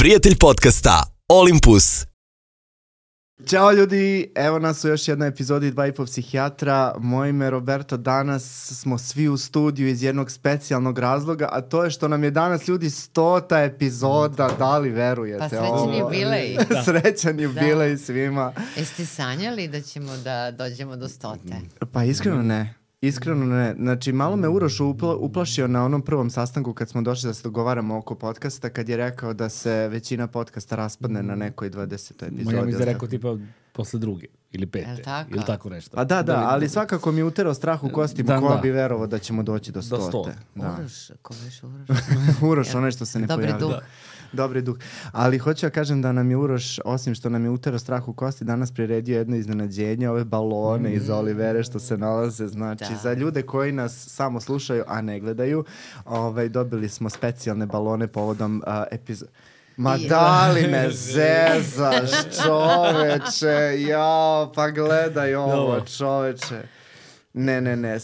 prijatelj podcasta Olympus. Ćao ljudi, evo nas u još jednoj epizodi 2,5 psihijatra. Moje ime je Roberto, danas smo svi u studiju iz jednog specijalnog razloga, a to je što nam je danas ljudi 100. epizoda, da li verujete? Pa srećan jubilej. Srećan jubilej svima. Jeste sanjali da ćemo da dođemo do 100? Pa iskreno ne. Iskreno ne. Znači, malo me Uroš uplašio na onom prvom sastanku kad smo došli da se dogovaramo oko podcasta, kad je rekao da se većina podcasta raspadne na nekoj 20. epizodi. Ja mi je rekao tipa posle druge ili pete. Ili tako nešto. A da, ali svakako mi je uterao strah u kostima ko bi verovao da ćemo doći do 100. Da. Uroš, ko veš Uroš? Uroš, onaj što se ne pojavlja. Dobri duh. Dobri duh. Ali hoću ja kažem da nam je Uroš, osim što nam je uterao strah u kosti, danas priredio jedno iznenađenje, ove balone iz Olivere što se nalaze. Znači, za ljude koji nas samo slušaju, a ne gledaju, dobili smo specijalne balone povodom epizode. Ma da li me zezaš, čoveče, jao, pa gledaj ovo, čoveče. Ne.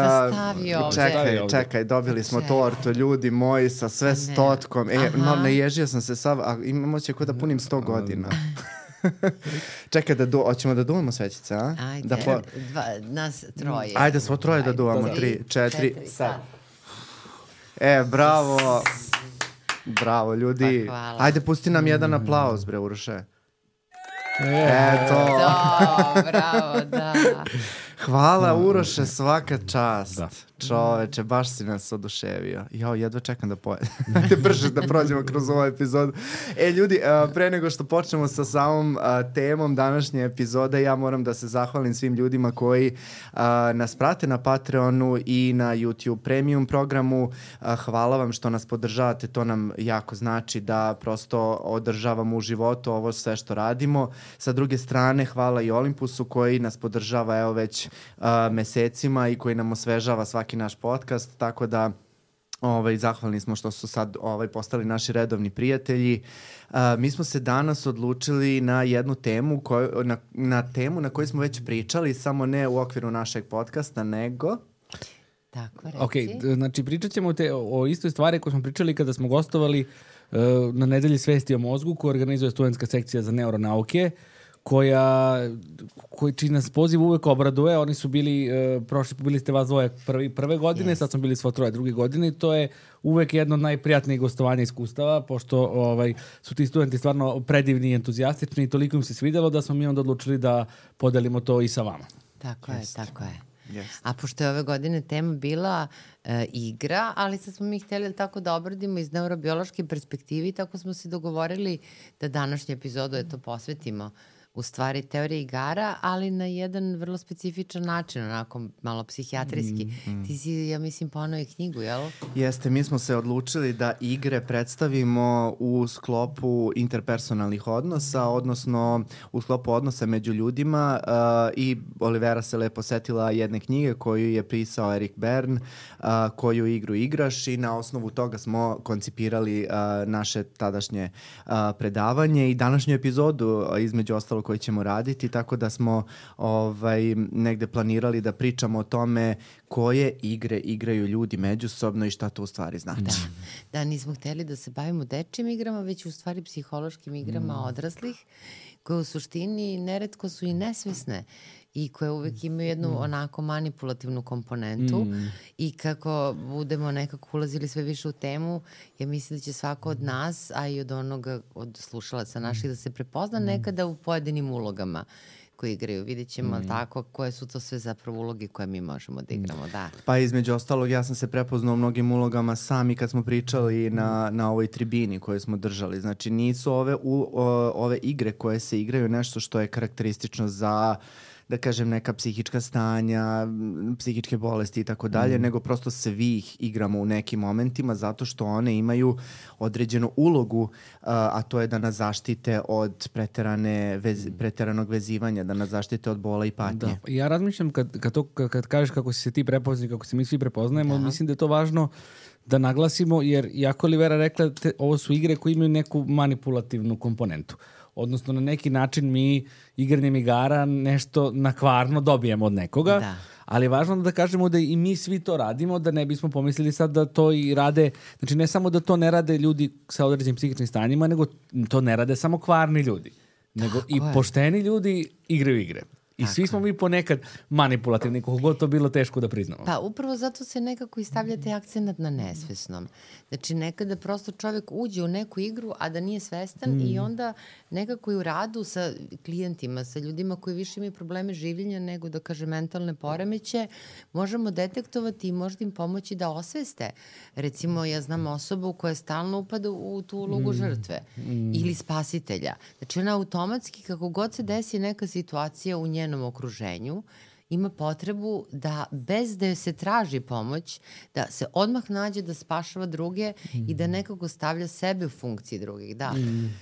Čekaj, dobili smo tortu, ljudi moji, sa sve 100. Ne ježio sam se sav, a imamo će ko da punim 100 godina. Čekaj, hoćemo da duvamo svećice, a? Ajde, nas troje. Ajde, svo troje da duvamo, 3, 4, sad. Bravo. Bravo, ljudi. Pa, ajde, pusti nam jedan aplauz, bre, Uroše. To, bravo, da. Hvala, Uroše, svaka čast. Čoveče, baš si nas oduševio. Jedva čekam da Ajde brže da prođemo kroz ovu epizodu. Ljudi, pre nego što počnemo sa samom temom današnje epizode, ja moram da se zahvalim svim ljudima koji nas prate na Patreonu i na YouTube Premium programu. Hvala vam što nas podržavate, to nam jako znači da prosto održavamo u životu ovo sve što radimo. Sa druge strane, hvala i Olympusu koji nas podržava evo već mesecima i koji nam osvežava svaki naš podcast, tako da zahvalni smo što su sad postali naši redovni prijatelji. Mi smo se danas odlučili na jednu temu, na temu na kojoj smo već pričali, samo ne u okviru našeg podcasta, nego... Tako, reci. Ok, znači pričat ćemo o istoj stvari koju smo pričali kada smo gostovali na Nedelji svesti o mozgu koju organizuje studentska sekcija za neuronauke, čiji nas poziv uvek obraduje. Oni su bili, bili ste vas dvoje prve godine, sad smo bili svo troje druge godine i to je uvek jedno od najprijatnijih gostovanja iskustava, pošto su ti studenti stvarno predivni i entuzijastični i toliko im se svidelo da smo mi onda odlučili da podelimo to i sa vama. Tako je. Yes. A pošto je ove godine tema bila igra, ali sad smo mi htjeli tako da obradimo iz neurobiološke perspektive, tako smo se dogovorili da današnju epizodu posvetimo u stvari teorije igara, ali na jedan vrlo specifičan način, onako malo psihijatrijski. Ti si, ja mislim, ponovi knjigu, jel? Jeste, mi smo se odlučili da igre predstavimo u sklopu interpersonalnih odnosa, odnosno u sklopu odnosa među ljudima i Olivera se lepo setila jedne knjige koju je pisao Erik Berne, koju igru igraš i na osnovu toga smo koncipirali naše tadašnje predavanje i današnju epizodu između ostalo koji ćemo raditi, tako da smo negde planirali da pričamo o tome koje igre igraju ljudi međusobno i šta to u stvari znači. Da, nismo htjeli da se bavimo dečjim igrama, već u stvari psihološkim igrama odraslih, koje u suštini neretko su i nesvesne i koje uvek imaju jednu onako manipulativnu komponentu i kako budemo nekako ulazili sve više u temu, ja mislim da će svako od nas, a i od slušalaca naših da se prepozna nekada u pojedinim ulogama koje igraju. Vidjet ćemo tako koje su to sve zapravo uloge koje mi možemo da igramo. Da. Pa između ostalog ja sam se prepoznao u mnogim ulogama sami kad smo pričali na ovoj tribini koju smo držali. Znači nisu ove igre koje se igraju nešto što je karakteristično za da kažem neka psihička stanja, psihičke bolesti i tako dalje, nego prosto svi ih igramo u nekim momentima zato što one imaju određenu ulogu, a to je da nas zaštite od preteranog vezivanja, da nas zaštite od bola i patnje. Da. Ja razmišljam kad kažeš kako si se ti prepoznao, kako se mi svi prepoznajemo, mislim da je to važno da naglasimo, jer jako Olivera rekla, ovo su igre koje imaju neku manipulativnu komponentu. Odnosno na neki način mi igranjem igara nešto nakvarno dobijemo od nekoga, Ali je važno da kažemo da i mi svi to radimo, da ne bismo pomislili sad da to i rade, znači ne samo da to ne rade ljudi sa određenim psihičnim stanjima, nego to ne rade samo kvarni ljudi, nego i pošteni ljudi igraju igre. I svi smo mi ponekad manipulativni, koliko god to bilo teško da priznamo. Pa upravo zato se nekako i stavljate akcenat na nesvesnom. Znači nekada prosto čovjek uđe u neku igru, a da nije svestan i onda nekako i u radu sa klijentima, sa ljudima koji više imaju probleme življenja nego da kaže mentalne poremeće, možemo detektovati i možda im pomoći da osveste. Recimo ja znam osobu koja stalno upada u tu ulogu žrtve ili spasitelja. Znači ona automatski kako god se desi neka situacija u njenom okruženju, ima potrebu da bez da se traži pomoć, da se odmah nađe da spašava druge i da nekako stavlja sebe u funkciji drugih. Da.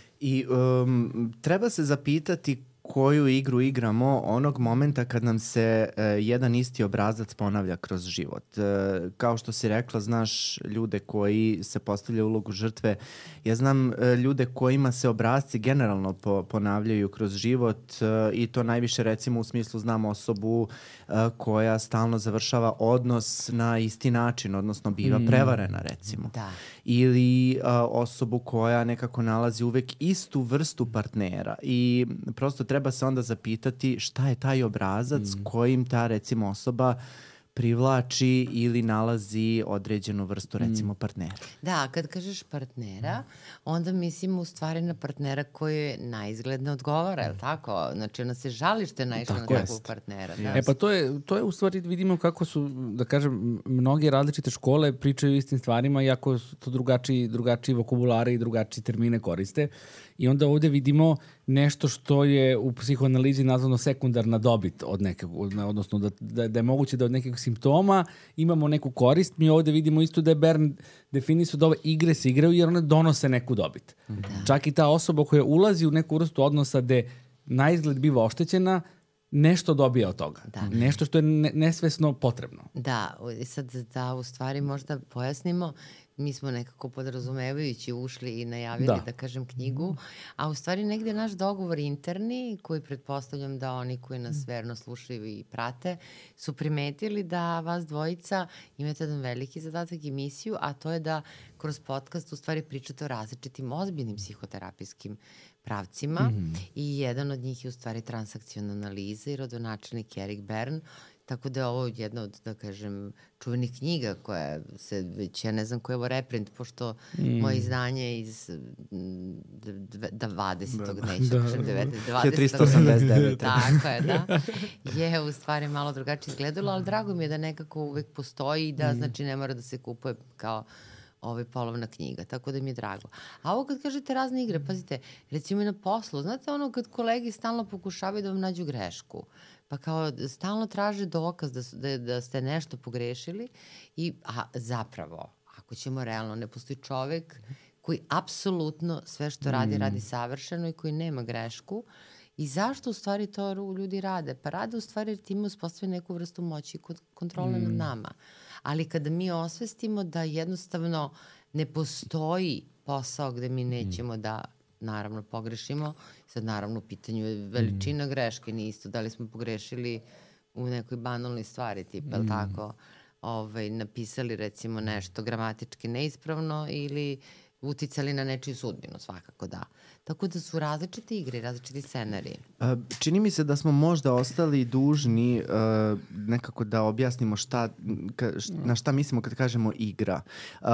I treba se zapitati koju igru igramo onog momenta kad nam se jedan isti obrazac ponavlja kroz život. Kao što si rekla, znaš ljude koji se postavljaju ulogu žrtve. Ja znam ljude kojima se obrazci generalno ponavljaju kroz život i to najviše recimo u smislu znam osobu koja stalno završava odnos na isti način, odnosno biva prevarena recimo. Da. Ili osobu koja nekako nalazi uvek istu vrstu partnera i prosto treba se onda zapitati šta je taj obrazac kojim ta recimo osoba privlači ili nalazi određenu vrstu recimo partnera. Da, kad kažeš partnera, onda mislim u stvari na partnera koji naizgled ne odgovara, je li tako? Znači ona se žali što je naišla na takvog partnera. Da. Pa to je u stvari vidimo kako su, da kažem, mnoge različite škole pričaju istim stvarima, iako su to drugačiji vokabulari i drugačiji termine koriste. I onda ovdje vidimo nešto što je u psihoanalizi nazvano sekundarna dobit od nekog, odnosno da je moguće da od nekih simptoma imamo neku korist. Mi ovdje vidimo isto da je Bern definisao da ove igre se igraju jer one donose neku dobit. Da. Čak i ta osoba koja ulazi u neku vrstu odnosa gde naizgled biva oštećena, nešto dobija od toga. Da. Nešto što je nesvesno potrebno. Da, sad da u stvari možda pojasnimo, mi smo nekako podrazumevajući ušli i najavili da kažem knjigu, a u stvari negde naš dogovor interni, koji pretpostavljam da oni koji nas verno slušaju i prate, su primetili da vas dvojica imate jedan veliki zadatak i misiju, a to je da kroz podcast u stvari pričate o različitim ozbiljnim psihoterapijskim pravcima i jedan od njih je u stvari transakciona analiza i rodonačelnik Erik Bern. Tako da je ovo jedna od, da kažem, čuvenih knjiga koja se već, ja ne znam koji je ovo reprint, pošto moje izdanje iz 20. neću kažem 19. 389. Tako je, da. Je u stvari malo drugačije izgledalo, ali drago mi je da nekako uvek postoji i da znači ne mora da se kupuje kao polovna knjiga, tako da mi je drago. A ovo kad kažete razne igre, pazite, recimo i na poslu, znate ono kad kolegi stalno pokušavaju da vam nađu grešku, pa kao stalno traže dokaz da ste nešto pogrešili a zapravo, ako ćemo realno, ne postoji čovek koji apsolutno sve što radi savršeno i koji nema grešku. I zašto u stvari to ljudi rade? Pa rade u stvari jer time uspostavljaju neku vrstu moći i kontrole nad nama. Ali kada mi osvestimo da jednostavno ne postoji posao gde mi nećemo da naravno pogrešimo, sad naravno u pitanju je veličina greške, nije isto da li smo pogrešili u nekoj banalnoj stvari, tipa, ili tako, napisali recimo nešto gramatički neispravno ili uticali na nečiju sudbinu, svakako da. Tako da su različite igre, različiti scenariji. Čini mi se da smo možda ostali dužni nekako da objasnimo na šta mislimo kad kažemo igra.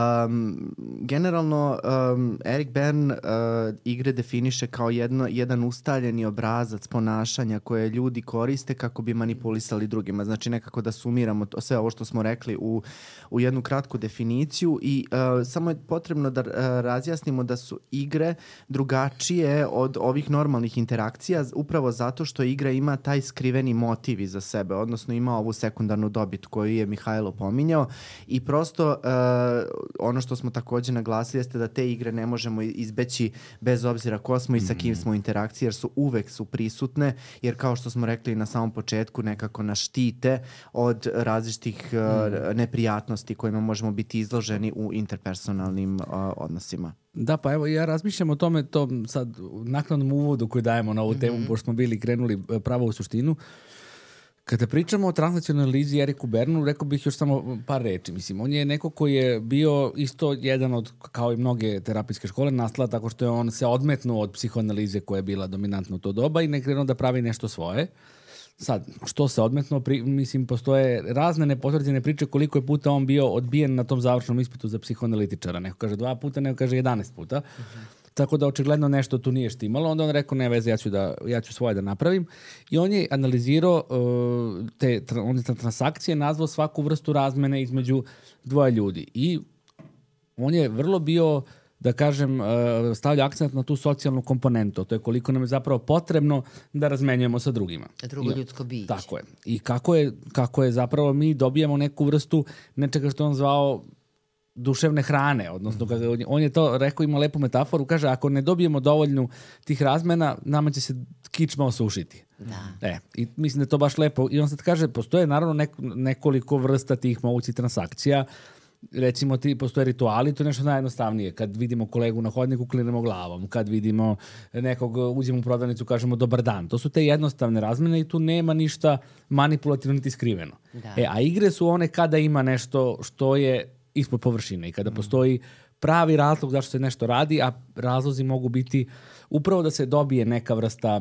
Generalno, Erik Bern igre definiše kao jedan ustaljeni obrazac ponašanja koje ljudi koriste kako bi manipulisali drugima. Znači nekako da sumiramo sve ovo što smo rekli u jednu kratku definiciju i samo je potrebno da razjasnimo da su igre drugačije od ovih normalnih interakcija upravo zato što igra ima taj skriveni motiv iza sebe, odnosno ima ovu sekundarnu dobit koju je Mihajlo pominjao i prosto ono što smo također naglasili jeste da te igre ne možemo izbeći bez obzira ko smo i sa kim smo u interakciji jer uvek su prisutne jer kao što smo rekli na samom početku nekako nas štite od različitih neprijatnosti kojima možemo biti izloženi u interpersonalnim odnosima. Da, pa evo ja razmišljam o tome to sad naknadnom uvodu koji dajemo na ovu temu, pošto smo krenuli pravo u suštinu. Kada pričamo o transnacionalnoj lizi Eriku Bernu, rekao bih još samo par reči. Mislim, on je neko koji je bio isto jedan od, kao i mnoge terapijske škole, nastala tako što je on se odmetnuo od psihoanalize koja je bila dominantna u to doba i ne krenuo da pravi nešto svoje. Sad, što se odmetnuo, mislim, postoje razne nepotvrđene priče koliko je puta on bio odbijen na tom završnom ispitu za psihoanalitičara. Neko kaže 2 puta, neko kaže 11 puta. Tako da očigledno nešto tu nije štimalo. Onda on rekao, ne veze, ja ću svoje da napravim. I on je analizirao te transakcije, nazvao svaku vrstu razmene između dvoje ljudi. I on je vrlo bio, da kažem, stavlja akcent na tu socijalnu komponentu. To je koliko nam je zapravo potrebno da razmenjujemo sa drugima. Drugo ljudsko biće. Tako je. I kako je zapravo mi dobijamo neku vrstu nečega što on zvao duševne hrane, odnosno on je to rekao, ima lepu metaforu, kaže ako ne dobijemo dovoljnu tih razmena, nama će se kičma osušiti. Da. I mislim da je to baš lepo. I on sad kaže, postoje naravno nekoliko vrsta tih mogućih transakcija. Recimo, postoje rituali, to je nešto najjednostavnije. Kad vidimo kolegu na hodniku, klinemo glavom. Kad vidimo nekog, uđemo u prodavnicu, kažemo dobar dan. To su te jednostavne razmene i tu nema ništa manipulativno niti skriveno. Da. A igre su one kada ima nešto što je ispod površine i kada postoji pravi razlog zašto se nešto radi, a razlozi mogu biti upravo da se dobije neka vrsta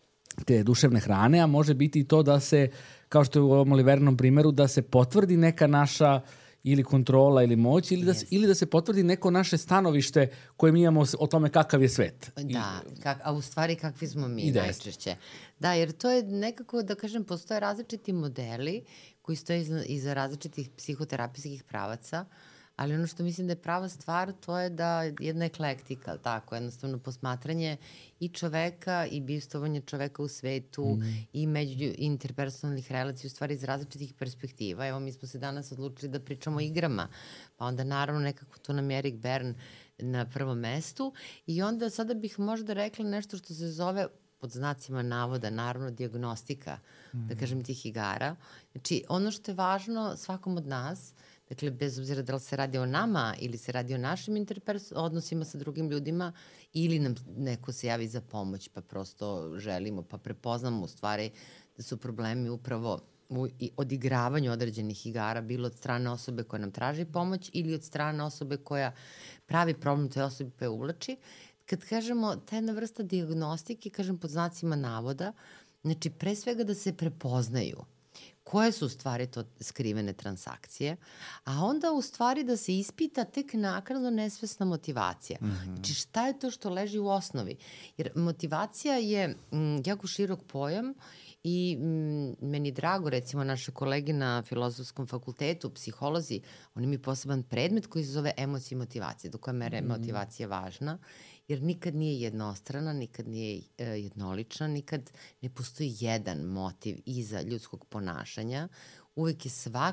te duševne hrane, a može biti i to da se, kao što je u ovom Olivernom primjeru, da se potvrdi neka naša ili kontrola ili moć ili da se potvrdi neko naše stanovište koje mi imamo o tome kakav je svet. Da, a u stvari kakvi smo mi najčešće. Da, jer to je nekako, da kažem, postoje različiti modeli koji stoje iza različitih psihoterapijskih pravaca, ali ono što mislim da je prava stvar, to je da jedna eklektika, tako, jednostavno posmatranje i čoveka i bivstvovanje čoveka u svetu i interpersonalnih relacija, u stvari iz različitih perspektiva. Evo, mi smo se danas odlučili da pričamo o igrama, pa onda naravno nekako tu nam je Erik Bern na prvom mestu i onda sada bih možda rekla nešto što se zove pod znacima navoda, naravno, dijagnostika, da kažem, tih igara. Znači, ono što je važno svakom od nas, dakle, bez obzira da li se radi o nama ili se radi o našim odnosima sa drugim ljudima ili nam neko se javi za pomoć pa prosto želimo, pa prepoznamo u stvari da su problemi upravo u odigravanju određenih igara, bilo od strane osobe koja nam traži pomoć ili od strane osobe koja pravi problem toj osobi pa je uvlači. Kad kažemo ta jedna vrsta dijagnostike, kažem pod znacima navoda, znači pre svega da se prepoznaju koje su u stvari to skrivene transakcije, a onda u stvari da se ispita tek naknadno nesvesna motivacija. Znači šta je to što leži u osnovi? Jer motivacija je jako širok pojam i meni je drago, recimo, naše kolege na Filozofskom fakultetu, psiholozi, oni imaju poseban predmet koji se zove emocija i motivacija, do koje mere motivacija je važna, jer nikad nije jednostrana, nikad nije jednolična, nikad ne postoji jedan motiv iza ljudskog ponašanja. Uvek je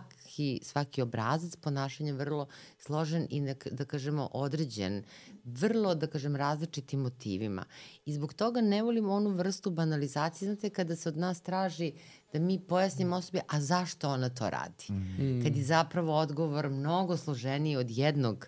svaki obrazac ponašanja vrlo složen i, da kažemo, određen, vrlo, da kažem, različitim motivima. I zbog toga ne volim onu vrstu banalizacije, znate, kada se od nas traži da mi pojasnimo osobi, a zašto ona to radi? Kad je zapravo odgovor mnogo složeniji od jednog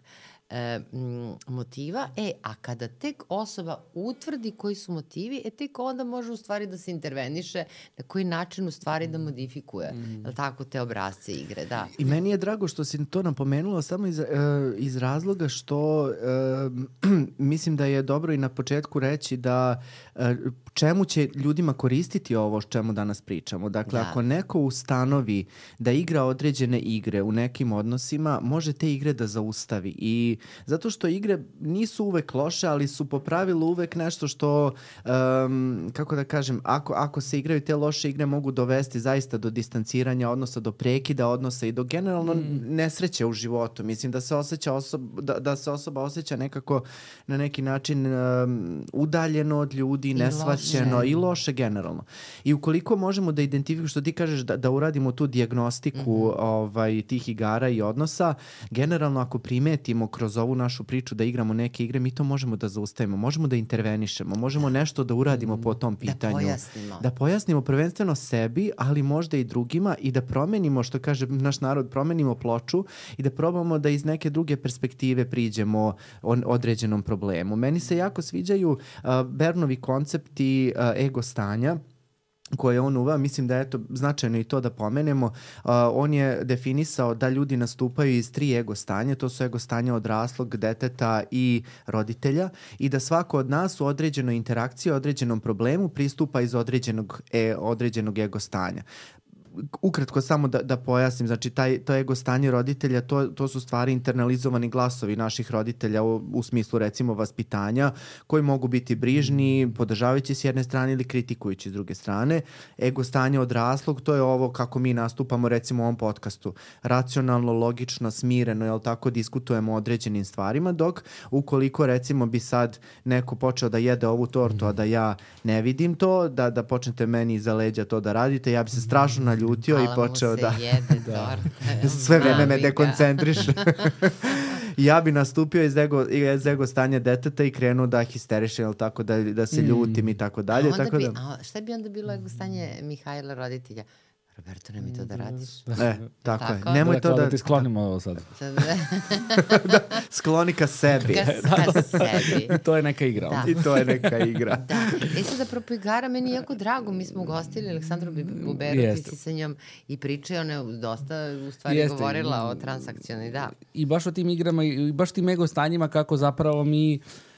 motiva, a kada tek osoba utvrdi koji su motivi, tek onda može u stvari da se interveniše na koji način u stvari da modifikuje tako te obrazce igre, da. I meni je drago što si to napomenula samo iz razloga što mislim da je dobro i na početku reći da čemu će ljudima koristiti ovo o čemu danas pričamo. Dakle, ako neko ustanovi da igra određene igre u nekim odnosima, može te igre da zaustavi. I zato što igre nisu uvek loše, ali su po pravilu uvek nešto što, kako da kažem, ako se igraju te loše igre mogu dovesti zaista do distanciranja odnosa, do prekida odnosa i do generalno nesreće u životu. Mislim da se osoba osjeća nekako na neki način udaljeno od ljudi, nesvaćeno i loše generalno. I ukoliko možemo da identifikujemo, što ti kažeš, da uradimo tu dijagnostiku tih igara i odnosa, generalno ako primetimo kroz ovu našu priču da igramo neke igre, mi to možemo da zaustavimo, možemo da intervenišemo, možemo nešto da uradimo po tom pitanju. Da pojasnimo prvenstveno sebi, ali možda i drugima i da promenimo, što kaže naš narod, promenimo ploču i da probamo da iz neke druge perspektive priđemo određenom problemu. Meni se jako sviđaju Bernovi koncepti ego stanja koje on uveo, mislim da je to značajno i to da pomenemo, on je definisao da ljudi nastupaju iz 3 ego stanja, to su ego stanja odraslog, deteta i roditelja, i da svako od nas u određenoj interakciji, određenom problemu pristupa iz određenog ego stanja. Ukratko samo da pojasnim, znači to ego stanje roditelja, to su stvari internalizovani glasovi naših roditelja u smislu recimo vaspitanja, koji mogu biti brižni, podržavajući s jedne strane ili kritikujući s druge strane. Ego stanje odraslog, to je ovo kako mi nastupamo recimo u ovom podcastu. Racionalno, logično, smireno, jel tako, diskutujemo o određenim stvarima, dok ukoliko recimo bi sad neko počeo da jede ovu tortu, a da ja ne vidim to, da počnete meni iza leđa to da radite, ja bi se strašno naljutio i počeo da sve vreme me dekoncentriše. Ja bi nastupio iz ego stanja deteta i krenuo da histerišem, ili tako, da se ljutim i tako dalje. Šta bi onda bilo ego stanje Mihajla roditelja? Roberto, nemoj to da radiš. Tako je. Nemoj to da ti sklonimo ovo sad. Skloni ka sebi. Ka sebi. To je neka igra. Da. I to je neka igra. Da. Sad, apropo igara, meni je jako drago. Mi smo ugostili Aleksandru Buberu, ti si sa njom i pričao, ona je dosta u stvari govorila o transakcionalnoj, da. I baš o tim igrama i baš tim ego stanjima kako zapravo mi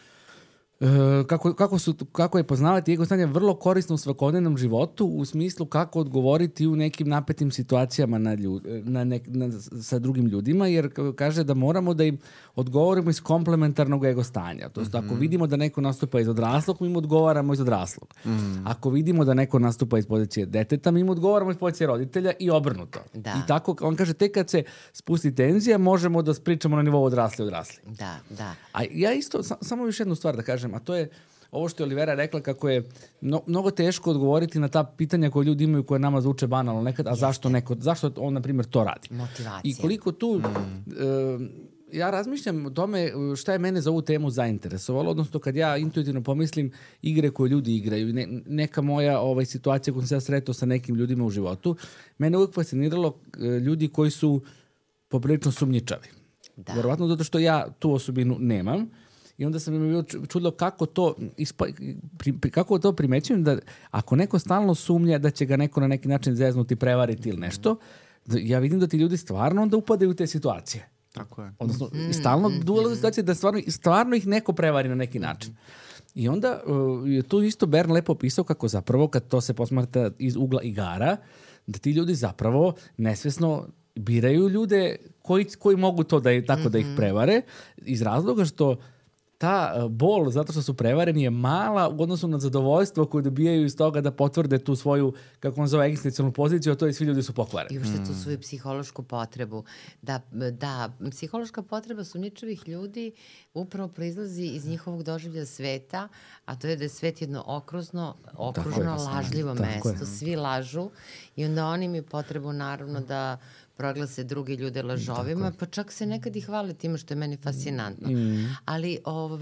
kako je poznavati ego stanje vrlo korisno u svakodnevnom životu u smislu kako odgovoriti u nekim napetim situacijama sa drugim ljudima, jer kaže da moramo da im odgovorimo iz komplementarnog ego stanja. To jest, ako vidimo da neko nastupa iz odraslog, mi im odgovaramo iz odraslog. Ako vidimo da neko nastupa iz pozicije deteta, mi im odgovaramo iz pozicije roditelja i obrnuto. Da. I tako, on kaže, tek kad se spusti tenzija, možemo da pričamo na nivou odrasli. Da, da. A ja isto, samo još jednu stvar da kažem, a to je ovo što je Olivera rekla, kako je mnogo teško odgovoriti na ta pitanja koje ljudi imaju, koje nama zvuče banalno nekad, a zašto on, na primjer, to radi. Motivacija. I koliko tu... ja razmišljam o tome šta je mene za ovu temu zainteresovalo, odnosno kad ja intuitivno pomislim igre koje ljudi igraju, neka moja situacija koju sam se sretao sa nekim ljudima u životu, mene uvijek fasciniralo ljudi koji su poprilično sumnjičavi. Da. Verovatno zato što ja tu osobinu nemam. I onda sam mi bilo čudilo kako to primećujem, da ako neko stalno sumnja da će ga neko na neki način zeznuti, prevariti ili nešto, ja vidim da ti ljudi stvarno onda upadaju u te situacije. Tako je. Odnosno, stalno dolaze situacije da stvarno ih neko prevari na neki način. I onda je tu isto Bern lepo pisao kako zapravo, kad to se posmatra iz ugla igara, da ti ljudi zapravo nesvesno biraju ljude koji mogu to da ih prevare, iz razloga što ta bol, zato što su prevareni, je mala u odnosu na zadovoljstvo koje dobijaju iz toga da potvrde tu svoju, kako on zove, egzistencijalnu poziciju, a to je svi ljudi su pokvareni. I uopšte tu svoju psihološku potrebu. Da, psihološka potreba sumnjičavih ljudi upravo proizlazi iz njihovog doživlja sveta, a to je da je svet jedno okružno, lažljivo mesto. Svi lažu i onda oni imaju potrebu, naravno, da proglase druge ljude lažovima, pa čak se nekad i hvale time, što je meni fascinantno. Ali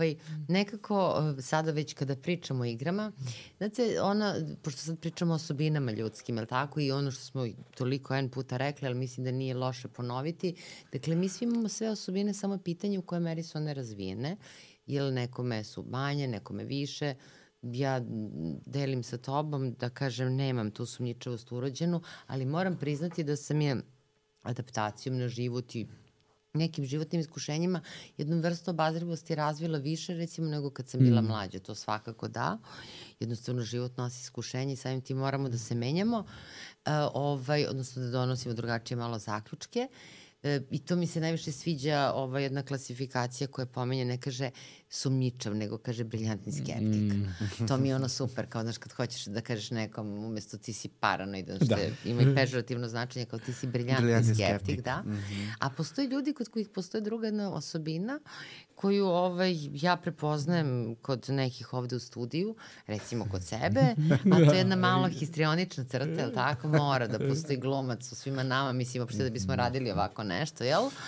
nekako sada već kada pričamo o igrama, znate, pošto sad pričamo o osobinama ljudskim, je li tako, i ono što smo toliko jedan puta rekli, ali mislim da nije loše ponoviti, dakle, mi svi imamo sve osobine, samo pitanje u kojoj meri su one razvijene, ili nekome su manje, nekome više. Ja delim sa tobom da kažem, nemam tu sumnjičavost urođenu, ali moram priznati da sam je adaptacijom na život i nekim životnim iskušenjima jednom vrstu obazrivosti razvila više, recimo, nego kad sam bila mlađa. To svakako da. Jednostavno, život nosi iskušenje i samim tim moramo da se menjamo, odnosno da donosimo drugačije malo zaključke. I to mi se najviše sviđa jedna klasifikacija koja pomenja, ne kaže sumnjičav, nego kaže briljantni skeptik. To mi je super, kao znaš, kad hoćeš da kažeš nekom, umesto ti si paranoid, ima i pežorativno značenje, kao ti si briljantni skeptik, da. A postoji ljudi kod kojih postoji druga jedna osobina koju ja prepoznajem kod nekih ovde u studiju, recimo kod sebe, a to je jedna malo histrionična crta, jel tako? Mora da postoji glumac u svima nama, mislim, uopšte da bismo radili ovako nešto, jel?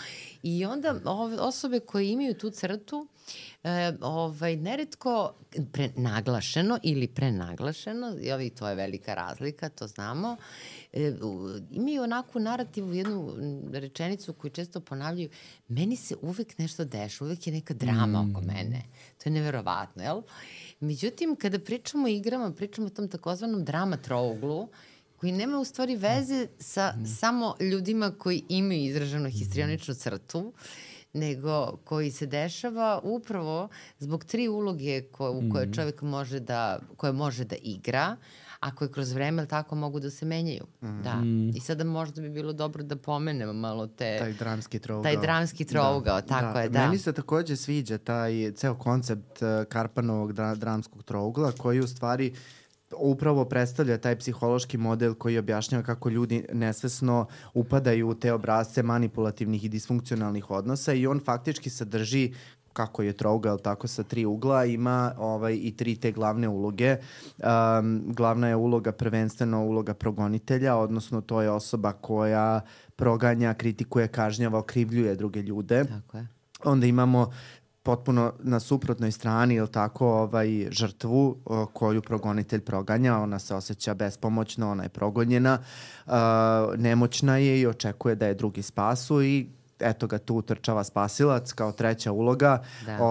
I onda osobe koje imaju tu crtu, neretko naglašeno ili prenaglašeno, to je velika razlika, to znamo, imaju onakvu narativu, jednu rečenicu koju često ponavljaju, meni se uvek nešto dešava, uvek je neka drama oko mene. To je neverovatno, jel? Međutim, kada pričamo o igrama, pričamo o tom takozvanom drama trouglu, koji nema u stvari veze sa samo ljudima koji imaju izraženu histrioničnu crtu, nego koji se dešava upravo zbog 3 uloge koje čovjek može da igra, a koje kroz vreme tako mogu da se menjaju. Da. I sada možda bi bilo dobro da pomenemo malo taj dramski trougao. Tako je, da. Meni se takođe sviđa taj ceo koncept Karpanovog dramskog trougla, koji u stvari upravo predstavlja taj psihološki model koji objašnjava kako ljudi nesvesno upadaju u te obrazce manipulativnih i disfunkcionalnih odnosa i on faktički sadrži, kako je trougao, tako sa 3 ugla, ima i 3 te glavne uloge. Glavna je uloga prvenstveno uloga progonitelja, odnosno to je osoba koja proganja, kritikuje, kažnjava, okrivljuje druge ljude. Tako je. Onda imamo potpuno na suprotnoj strani, ili tako, žrtvu koju progonitelj proganja, ona se osjeća bespomoćno, ona je progonjena, nemoćna je i očekuje da je drugi spasu i eto ga tu utrčava spasilac kao 3. uloga,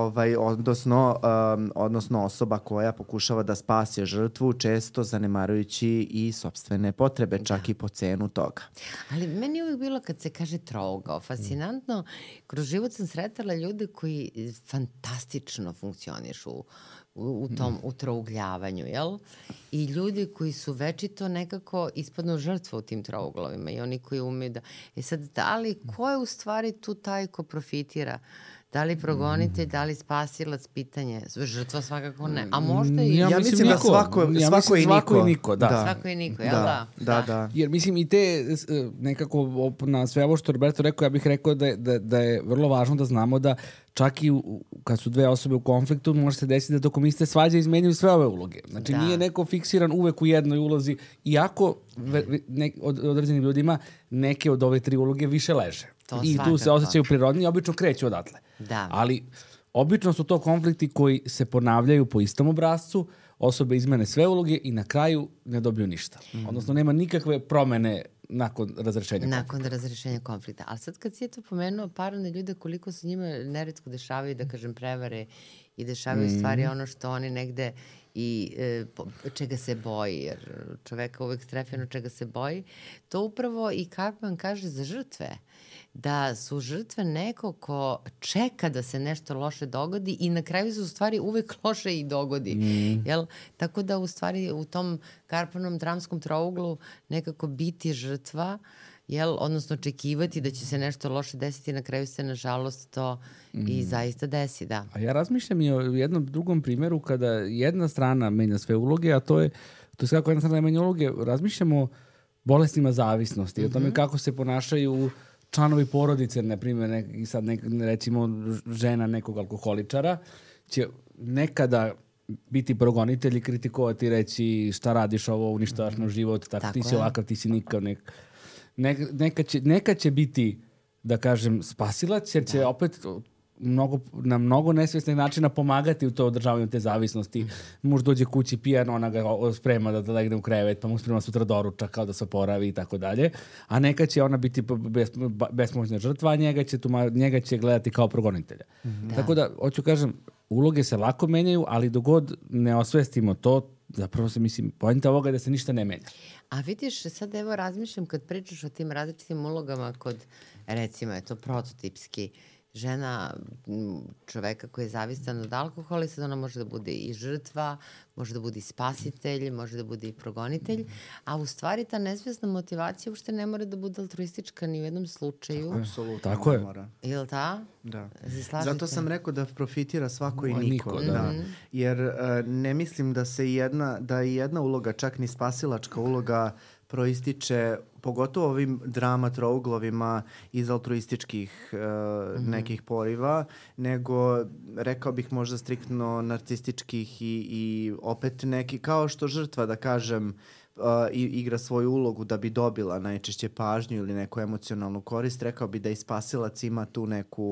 odnosno osoba koja pokušava da spase žrtvu, često zanemarujući i sopstvene potrebe, čak i po cenu toga. Ali meni je uvijek bilo kad se kaže trougao, fascinantno, kroz život sam sretala ljude koji fantastično funkcionišu u trougljavanju, jel? I ljudi koji su večito nekako ispadnu žrtva u tim trouglovima i oni koji umeju da... sad, ko je u stvari tu taj ko profitira? Da li progonitelj, da li spasilac, pitanje. Žrtva svakako ne. A možda i... Ja mislim da svako i niko. Svako i niko, jel da? Da. Jer mislim i te nekako na sve ovo što Roberto rekao, ja bih rekao da je vrlo važno da znamo da čak i kad su 2 osobe u konfliktu, može se desiti da tokom iste svađe izmenjuju sve ove uloge. Znači nije neko fiksiran uvek u jednoj ulozi, iako određenim ljudima neke od ove 3 uloge više leže. I tu se osjećaju prirodni i obično kreću odatle. Da. Ali obično su to konflikti koji se ponavljaju po istom obrascu, osobe izmene sve uloge i na kraju ne dobiju ništa. Odnosno nema nikakve promene nakon razrešenja konflikta. Ali sad kad si je to pomenuo paralelne ljude, koliko se njima neretko dešavaju, da kažem, prevare i dešavaju stvari ono što oni negde i čega se boji, jer čoveka uvek strefeno čega se boji, to upravo i Karpman kaže za žrtve. Da su žrtve neko ko čeka da se nešto loše dogodi i na kraju se u stvari uvek loše i dogodi. Jel? Tako da u stvari u tom Karpanom dramskom trouglu nekako biti žrtva, odnosno očekivati da će se nešto loše desiti i na kraju se nažalost to i zaista desi, da. A ja razmišljam i o jednom drugom primjeru kada jedna strana menja sve uloge, a to je kako jedna strana menja uloge, razmišljamo o bolestima zavisnosti, o tome kako se ponašaju članovi porodice, na primjer, recimo žena nekog alkoholičara, će nekada biti progonitelj i kritikovati, reći šta radiš ovo, uništavaš naš život, tako ti si ovakav, ti si nikav. Neka će biti, da kažem, spasilac, jer će opet na mnogo nesvjesnih načina pomagati u to održavanju te zavisnosti. Muž dođe kući pijan, ona ga sprema da legne u krevet, pa mu sprema sutra doručak kao da se oporavi i tako dalje. A neka će ona biti bespomoćna žrtva, a njega će gledati kao progonitelja. Tako da, hoću kažem, uloge se lako menjaju, ali dok god ne osvestimo to, zapravo se poenta ovoga je da se ništa ne menja. A vidiš, sad evo razmišljam kad pričaš o tim različitim ulogama kod, recimo, je to prototipski, žena čoveka koji je zavistan od alkohola i sad ona može da bude i žrtva, može da bude i spasitelj, može da bude i progonitelj, a u stvari ta nesvjesna motivacija uopšte ne mora da bude altruistička ni u jednom slučaju. Apsolutno. Tako je. Ili ta? Da. Zato sam rekao da profitira svako i niko. Jer ne mislim da je jedna uloga, čak ni spasilačka uloga, proističe, pogotovo ovim drama trouglovima, iz altruističkih nekih poriva, nego rekao bih možda striktno narcističkih i opet neki, kao što žrtva, da kažem, i igra svoju ulogu da bi dobila najčešće pažnju ili neku emocionalnu korist, rekao bi da i spasilac ima tu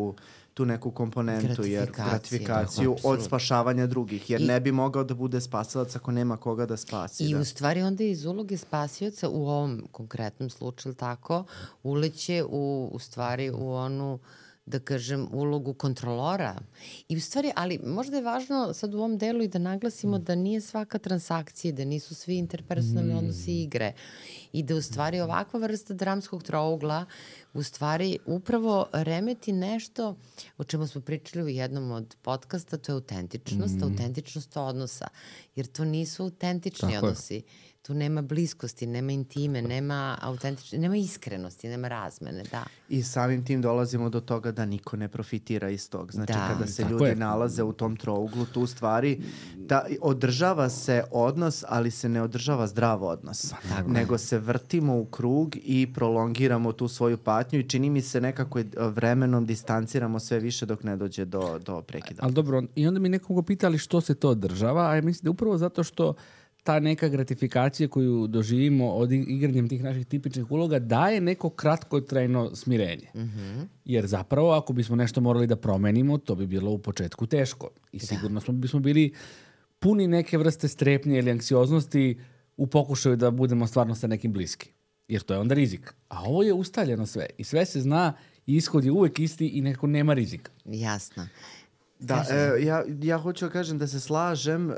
neku komponentu, gratifikaciju od spašavanja drugih, jer ne bi mogao da bude spasilac ako nema koga da spasi. I u stvari onda iz uloge spasioca u ovom konkretnom slučaju tako uleće u stvari u onu, da kažem, ulogu kontrolora. I u stvari, ali možda je važno sad u ovom delu i da naglasimo da nije svaka transakcija, da nisu svi interpersonalni odnosi igre i da u stvari ovakva vrsta dramskog trougla u stvari upravo remeti nešto o čemu smo pričali u jednom od podcasta, to je autentičnost, autentičnost odnosa. Jer to nisu autentični odnosi. Tu nema bliskosti, nema intime, nema iskrenosti, nema razmene, da. I samim tim dolazimo do toga da niko ne profitira iz tog. Znači, kada se ljudi nalaze u tom trouglu, tu stvari, održava se odnos, ali se ne održava zdrav odnos. Nego se vrtimo u krug i prolongiramo tu svoju patnju i čini mi se nekako vremenom distanciramo sve više dok ne dođe do prekida. Ali dobro, i onda mi nekoga pitali što se to održava, a ja mislim da upravo zato što ta neka gratifikacija koju doživimo od igranjem tih naših tipičnih uloga daje neko kratkotrajno smirenje. Jer zapravo ako bismo nešto morali da promenimo, to bi bilo u početku teško. I sigurno bismo bili puni neke vrste strepnje ili anksioznosti u pokušaju da budemo stvarno sa nekim bliski. Jer to je onda rizik. A ovo je ustaljeno sve. I sve se zna i ishod je uvek isti i nekako nema rizika. Jasno. Da, ja hoću da kažem da se slažem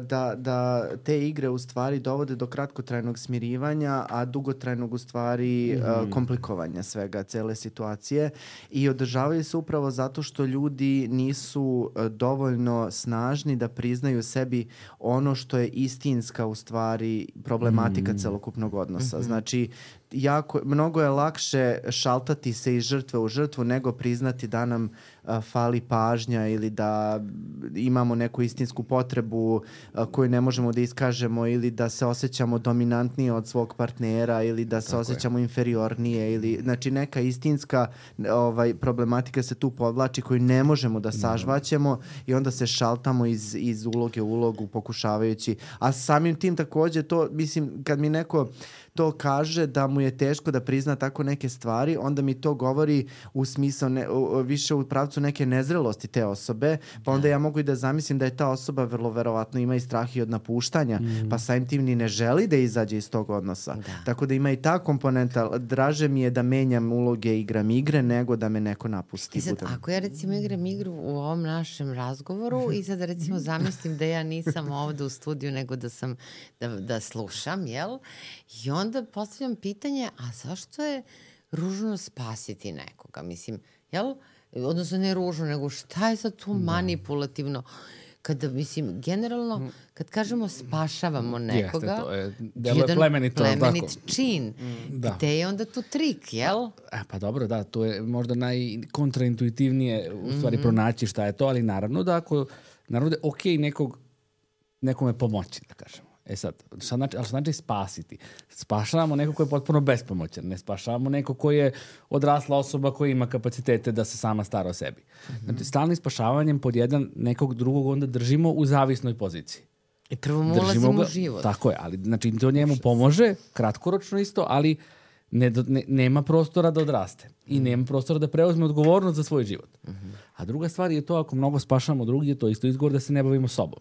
da te igre u stvari dovode do kratkotrajnog smirivanja, a dugotrajnog u stvari komplikovanja svega, cele situacije i održavaju se upravo zato što ljudi nisu dovoljno snažni da priznaju sebi ono što je istinska u stvari problematika celokupnog odnosa. Znači, mnogo je lakše šaltati se iz žrtve u žrtvu nego priznati da nam fali pažnja ili da imamo neku istinsku potrebu koju ne možemo da iskažemo ili da se osjećamo dominantnije od svog partnera ili da se osjećamo inferiornije ili, znači, neka istinska problematika se tu podvlači koju ne možemo da sažvaćemo i onda se šaltamo iz uloge u ulogu pokušavajući, a samim tim takođe to, mislim, kad mi neko to kaže da mu je teško da prizna tako neke stvari, onda mi to govori u smislu više u pravcu neke nezrelosti te osobe, pa onda ja mogu i da zamislim da je ta osoba vrlo verovatno ima i strah i od napuštanja, pa samim tim ni ne želi da izađe iz tog odnosa. Tako da ima i ta komponenta. Draže mi je da menjam uloge, igram igre, nego da me neko napusti. I sad, ako ja recimo igram igru u ovom našem razgovoru i sad recimo zamislim da ja nisam ovde u studiju, nego da sam, da slušam, jel? I onda postavljam pitanje, a zašto je ružno spasiti nekoga? Mislim, jel? Odnosno ne ružno, nego šta je sad tu manipulativno? Kada, mislim, generalno, kad kažemo spašavamo nekoga, jeste, to je jedan plemenit čin. Gde je onda tu trik, jel? Pa dobro, da, to je možda najkontraintuitivnije u stvari pronaći šta je to, ali naravno da ako, naravno da je okej nekome pomoći, da kažemo. Sad, šta znači spasiti? Spašavamo neko ko je potpuno bespomoćan. Ne spašavamo neko ko je odrasla osoba koja ima kapacitete da se sama stara o sebi. Znači, stalnim spašavanjem pod jedan nekog drugog onda držimo u zavisnoj poziciji. I prvo mu ulazimo u život. Tako je, ali znači, to njemu pomože, kratkoročno isto, ali nema prostora da odraste. I nema prostora da preuzme odgovornost za svoj život. A druga stvar je to, ako mnogo spašavamo drugi, to isto izgovor da se ne bavimo sobom.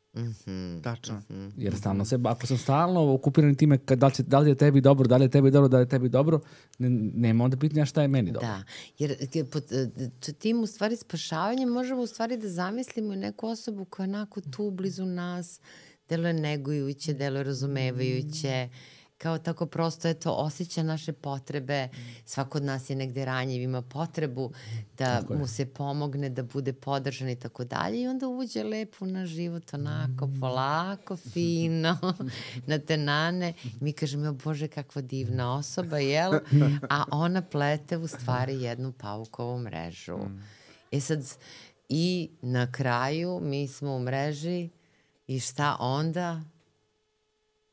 Tačno. Jer stalno ako sam stalno okupiran time da li je tebi dobro, da li je tebi dobro, nema onda pitanja šta je meni dobro. Da, jer pod tim u stvari spašavanjem možemo u stvari da zamislimo neku osobu koja je onako tu blizu nas, deluje negujuće, deluje razumevajuće, kao tako prosto, eto, osjeća naše potrebe, svako od nas je negde ranjiv, ima potrebu da mu se pomogne, da bude podržan i tako dalje i onda uđe lepo na život, onako, polako, fino, na tenane. Mi kažemo, jo Bože, kakva divna osoba, jel? A ona plete u stvari jednu paukovu mrežu. Sad, i na kraju mi smo u mreži i šta onda?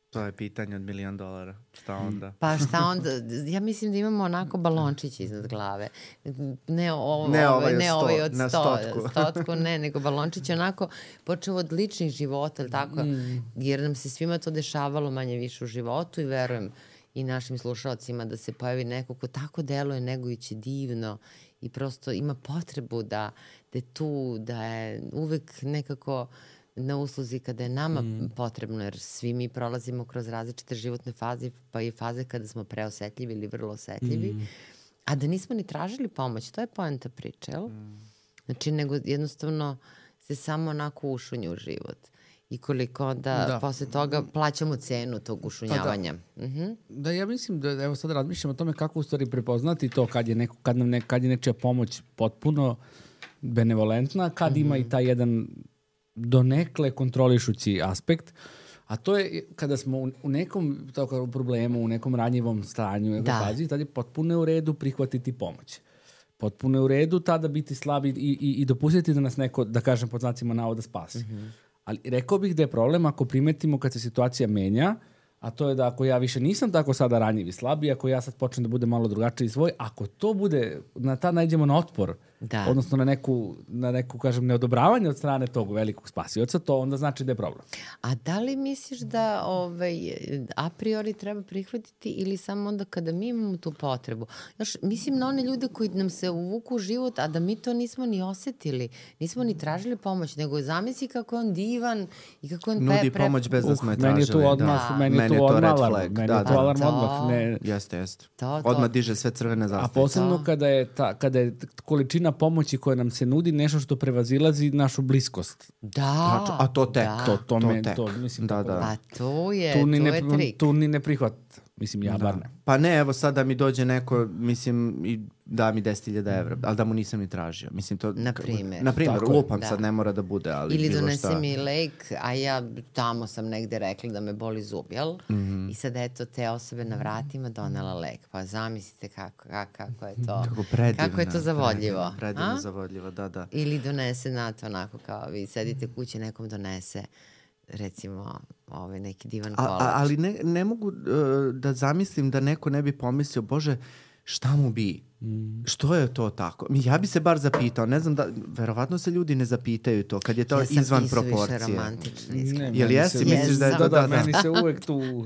To je pitanje od $1 milion. Šta onda? Pa šta onda? Ja mislim da imamo onako balončić iznad glave. Ne ovaj od na stotku. stotku, ne, nego balončić onako počeo od ličnih života, ili tako? Jer nam se svima to dešavalo manje više u životu i verujem i našim slušalcima da se pojavi neko ko tako deluje negujuće divno i prosto ima potrebu da je tu, da je uvek nekako na usluzi kada je nama potrebno, jer svi mi prolazimo kroz različite životne faze, pa i faze kada smo preosetljivi ili vrlo osetljivi, a da nismo ni tražili pomoć. To je poenta priče, jel? Znači, nego jednostavno se samo onako ušunju u život. I koliko onda posle toga plaćamo cenu tog ušunjavanja. Da, ja mislim da, evo sad razmišljam o tome kako u stvari prepoznati to kad je nečija pomoć potpuno benevolentna, kad ima i taj jedan donekle kontrolišući aspekt, a to je kada smo u nekom problemu, u nekom ranjivom stanju, u nekoj fazi, tada je potpuno u redu prihvatiti pomoć. Potpuno je u redu tada biti slabi i dopustiti da nas neko, da kažem pod znacima navoda, spasi. Ali rekao bih da je problem ako primetimo kad se situacija menja, a to je da ako ja više nisam tako sada ranjiv i slabi, ako ja sad počnem da budem malo drugačiji i svoj, ako to bude, tad nađemo na otpor, odnosno na neku, kažem, neodobravanje od strane tog velikog spasioca, to onda znači da je problem. A da li misliš da a priori treba prihvatiti ili samo onda kada mi imamo tu potrebu? Mislim na one ljude koji nam se uvuku u život, a da mi to nismo ni osetili, nismo ni tražili pomoć, nego zamisli kako je on divan i kako on nudi pomoć bez da smo je tražili. Meni je tu odmah, meni je to alarm odmah. Jeste. Odmah diže sve crvene zastave. A posebno kada je količina pomoći koja nam se nudi nešto što prevazilazi našu bliskost. Da. A to tek. Mislim, Pa to je trik. Tu ni ne prihvat. Mislim, ja bar ne. Pa ne, evo sad da mi dođe neko, mislim, i da mi 10.000 evra, ali da mu nisam ni tražio. Mislim, to... Na primjer, lupam sad, ne mora da bude, ali ili bilo donese šta. mi lek, a ja tamo sam negde rekla da me boli zub, jel? I sad eto te osobe na vratima donela lek. Pa zamislite kako je to... Kako je to zavodljivo. Predivno zavodljivo, da. Ili donese na to onako kao vi sedite kuće, nekom donese recimo neki divan kolač. Ali ne mogu da zamislim da neko ne bi pomislio, Bože, šta mu bi? Što je to tako? Ja bi se bar zapitao, ne znam da, verovatno se ljudi ne zapitaju to, kad je to izvan proporcije. Ja sam više romantična, iskreno. Jel jesi? Misliš da je to? Da, meni se uvek tu...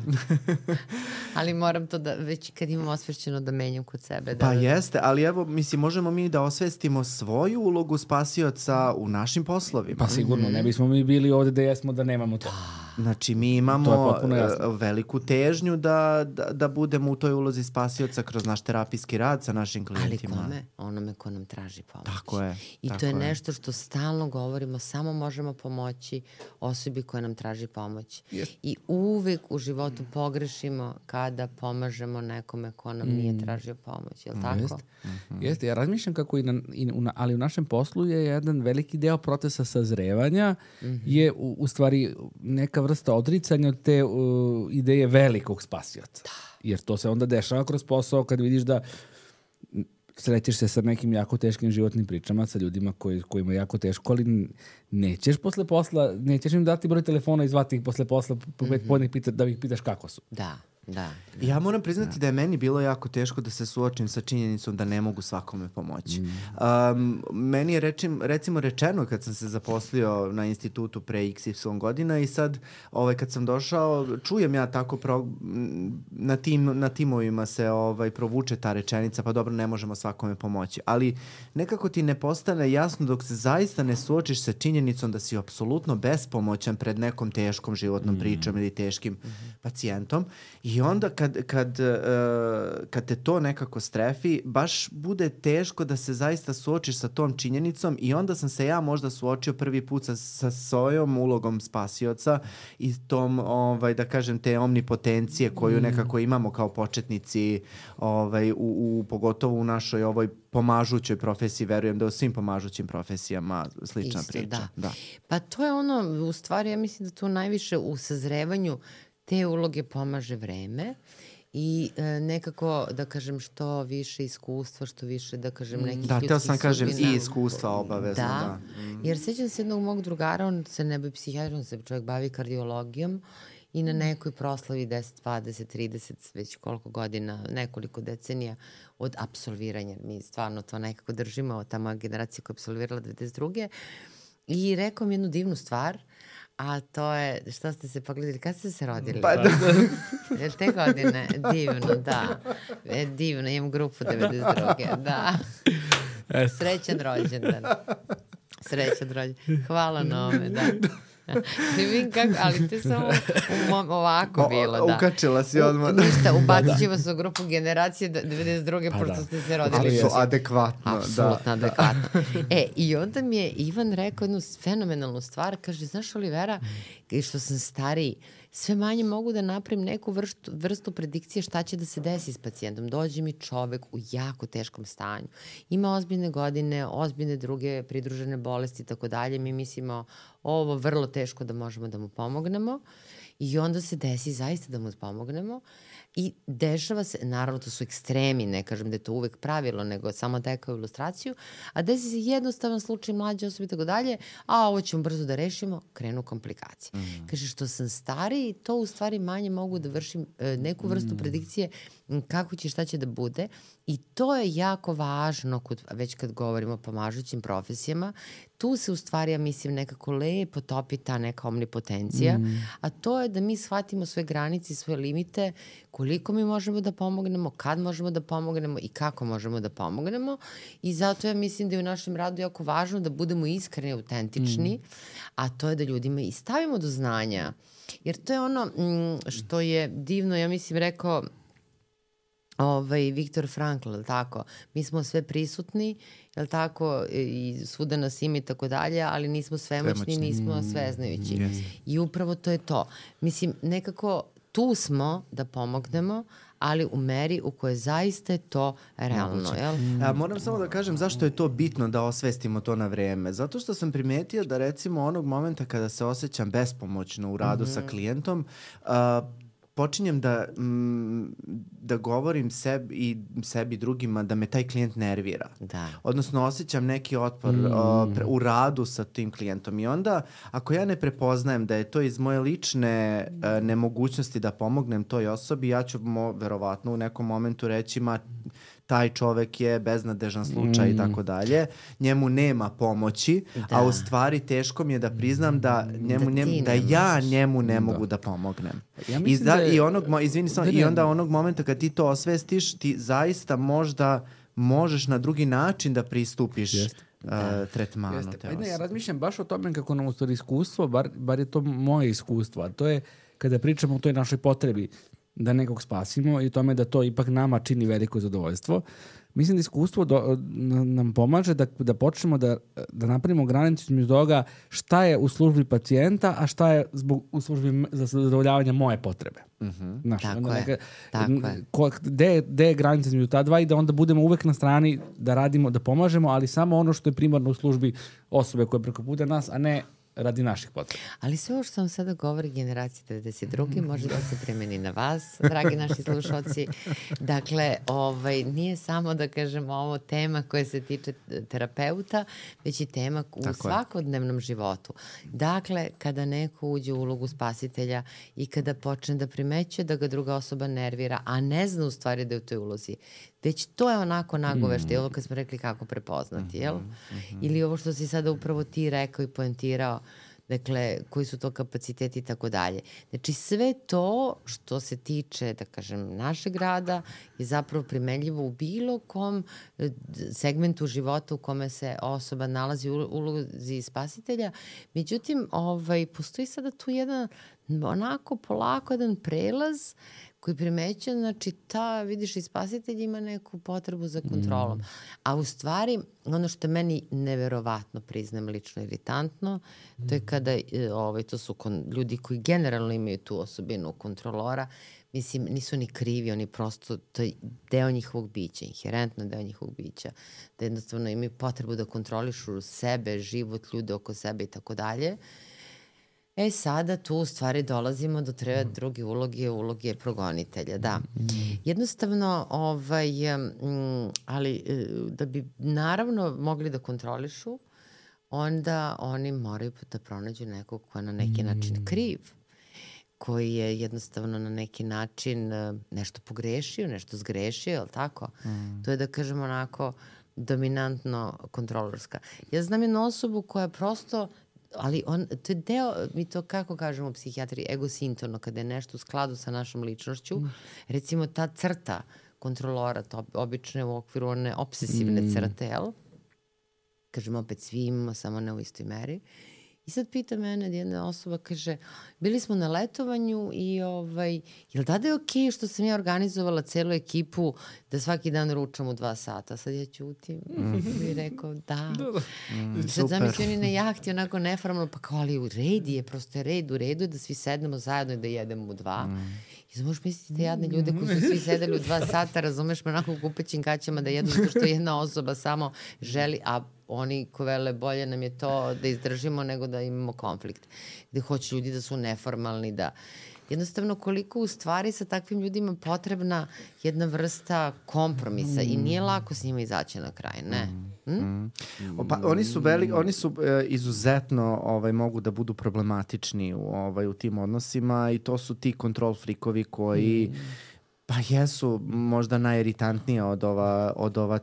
Ali moram to da, već kad imam osvešćeno da menjam kod sebe. Pa jeste, ali evo, mislim, možemo mi da osvestimo svoju ulogu spasioca u našim poslovima. Pa sigurno, ne bismo mi bili ovde da jesmo da nemamo to. Znači, mi imamo veliku težnju da budemo u toj ulozi spasioca kroz naš terapijski rad sa našim klijentima. Ali kome? Onome ko nam traži pomoć. Tako je. I to je nešto što stalno govorimo, samo možemo pomoći osobi koja nam traži pomoć. I uvek u životu pogrešimo kada pomažemo nekome ko nam nije tražio pomoć. Je li tako? Jeste. Ja razmišljam kako ali u našem poslu je jedan veliki deo procesa sazrevanja je u stvari neka vrsta odricanja od te ideje velikog spasioca. Jer to se onda dešava kroz posao kad vidiš da srećeš se sa nekim jako teškim životnim pričama, sa ljudima kojima je jako teško, ali nećeš posle posla, nećeš im dati broj telefona i zvati ih posle posla da ih pitaš kako su. Da. Ja moram priznati da je meni bilo jako teško da se suočim sa činjenicom da ne mogu svakome pomoći. Meni je recimo rečeno kad sam se zaposlio na institutu pre XY godina i sad kad sam došao, čujem ja tako na timovima se provuče ta rečenica, pa dobro, ne možemo svakome pomoći. Ali nekako ti ne postane jasno dok se zaista ne suočiš sa činjenicom da si apsolutno bespomoćan pred nekom teškom životnom pričom ili teškim pacijentom. I onda kad te to nekako strefi, baš bude teško da se zaista suočiš sa tom činjenicom i onda sam se ja možda suočio prvi put sa svojom ulogom spasioca i tom, da kažem, te omnipotencije koju nekako imamo kao početnici, pogotovo u našoj ovoj pomažućoj profesiji, verujem da u svim pomažućim profesijama slična priča. Da. Pa to je u stvari, ja mislim da tu najviše u sazrevanju te uloge pomaže vreme i nekako, da kažem, što više iskustva, što više, da kažem, nekih ljudskih sudbina. Da, teo sam kažem i iskustva obavezno, da. Jer sećam se jednog mog drugara, on se ne bavi psihijatrijom, on se čovjek bavi kardiologijom i na nekoj proslavi 10, 20, 30, već koliko godina, nekoliko decenija od apsolviranja. Mi stvarno to nekako držimo, ta moja generacija koja je apsolvirala 92. I rekao mi jednu divnu stvar, a to je, šta ste se pogledali, kada ste se rodili? Pa da. Jel te godine? Divno, da. Divno, imam grupu 92. Da. Srećan rođendan. Srećan rođendan. Hvala na ome, da. Vidim kako, ali to je samo ovako bilo, da. Ukačila si odmah. Ništa, ubacit ćemo se u grupu generacije 92. Pa pošto da. ste se rodili. Ali su adekvatno. Apsolutno adekvatno. I onda mi je Ivan rekao jednu fenomenalnu stvar, kaže, znaš Olivera, što sam stariji, sve manje mogu da napravim neku vrstu predikcije šta će da se desi s pacijentom. Dođe mi čovek u jako teškom stanju. Ima ozbiljne godine, ozbiljne druge pridružene bolesti i tako dalje. Mi mislimo ovo vrlo teško da možemo da mu pomognemo i onda se desi zaista da mu pomognemo. I dešava se, naravno to su ekstremi, ne kažem da je to uvek pravilo, nego samo daje kao ilustraciju, a desi se jednostavan slučaj mlađe osobe i tako dalje, a ovo ćemo brzo da rešimo, krenu komplikacije. Kaže, što sam stariji, to u stvari manje mogu da vršim neku vrstu predikcije kako će, šta će da bude i to je jako važno, već kad govorimo o pomažućim profesijama, tu se u stvari, ja mislim, nekako lepo topi ta neka omnipotencija, a to je da mi shvatimo svoje granice i svoje limite, koliko mi možemo da pomognemo, kad možemo da pomognemo i kako možemo da pomognemo i zato ja mislim da je u našem radu jako važno da budemo iskreni, autentični, a to je da ljudima i stavimo do znanja, jer to je ono što je divno, ja mislim, rekao Viktor Frankl, je li tako? Mi smo sve prisutni, je li tako, i svuda nas ima i tako dalje, ali nismo svemoćni, nismo sveznajući. I upravo to je to. Mislim, nekako tu smo da pomognemo, ali u meri u kojoj zaista je to realno. Jel? Moram samo da kažem zašto je to bitno da osvestimo to na vreme. Zato što sam primetio da recimo onog momenta kada se osjećam bespomoćno u radu sa klijentom, počinjem da govorim sebi drugima da me taj klijent nervira. Da. Odnosno osjećam neki otpor u radu sa tim klijentom. I onda ako ja ne prepoznajem da je to iz moje lične nemogućnosti da pomognem toj osobi, ja ću verovatno u nekom momentu reći taj čovek je beznadežan slučaj i tako dalje. Njemu nema pomoći, a u stvari teško mi je da priznam da ja njemu ne mogu da pomognem. Ja I onda onog momenta kad ti to osvestiš, ti zaista možda možeš na drugi način da pristupiš tretmanu te osobe. Ja razmišljam baš o tome kako nam u stvari iskustvo, bar je to moje iskustvo, a to je kada pričamo o toj našoj potrebi da nekog spasimo i tome da to ipak nama čini veliko zadovoljstvo. Mislim da iskustvo nam pomaže da počnemo da napravimo granicu između toga šta je u službi pacijenta, a šta je u službi za zadovoljavanje moje potrebe. Gde je granica između ta dva i da onda budemo uvek na strani da radimo, da pomažemo, ali samo ono što je primarno u službi osobe koje preko puta nas, a ne radi naših potreba. Ali sve ovo što vam sada govori generacija 92. može da se primeni na vas, dragi naši slušalci. Dakle, nije samo, da kažem, ovo tema koja se tiče terapeuta, već i tema u svakodnevnom životu. Dakle, kada neko uđe u ulogu spasitelja i kada počne da primećuje da ga druga osoba nervira, a ne zna u stvari da je u toj ulozi, već to je onako nagoveštaj, ovo kad smo rekli kako prepoznati, jel? Ili ovo što si sada upravo ti rekao i poentirao, dakle, koji su to kapaciteti i tako dalje. Znači, sve to što se tiče, da kažem, našeg rada je zapravo primenljivo u bilo kom segmentu života u kome se osoba nalazi u ulozi spasitelja. Međutim, postoji sada tu jedan onako polako jedan prelaz koji primećuje, znači vidiš i spasitelj ima neku potrebu za kontrolom. A u stvari, ono što je meni neverovatno, priznam, lično iritantno, to je kada, to su ljudi koji generalno imaju tu osobinu kontrolora, mislim, nisu ni krivi, oni prosto, to je deo njihovog bića, inherentno deo njihovog bića, da jednostavno imaju potrebu da kontrolišu sebe, život, ljude oko sebe i tako dalje. Sada tu u stvari dolazimo do druge uloge progonitelja, da. Jednostavno, ali da bi naravno mogli da kontrolišu, onda oni moraju da pronađu nekog ko je na neki način kriv, koji je jednostavno na neki način nešto pogrešio, nešto zgrešio, je li tako? To je da kažem onako dominantno kontrolorska. Ja znam jednu osobu koja prosto, ali to je deo, mi to kako kažemo u psihijatriji, egosintorno, kada je nešto u skladu sa našom ličnošću, recimo ta crta kontrolora, to obično je u okviru one obsesivne crte, jel? Kažem, opet svi imamo, samo ne u istoj meri. I sad pita mene jedna osoba, kaže, bili smo na letovanju i jel da je okej što sam ja organizovala celu ekipu da svaki dan ručam u 2 sata? Sad ja ćutim i rekao da. Sad zamisli oni na jahti onako neformalno, pa kao, ali u redi prosto je red, u redu je da svi sednemo zajedno i da jedemo u 2. I možeš misliti te jadne ljude koji su svi sedeli u 2 sata, razumeš me onako u kupećim kaćama da jedno što jedna osoba samo želi, a oni ko vele bolje nam je to da izdržimo nego da imamo konflikt. Gde hoće ljudi da su neformalni, da jednostavno koliko u stvari sa takvim ljudima potrebna jedna vrsta kompromisa i nije lako s njima izaći na kraj, ne? Pa, oni su izuzetno mogu da budu problematični u tim odnosima i to su ti kontrol frikovi koji pa jesu možda najiritantnije od ova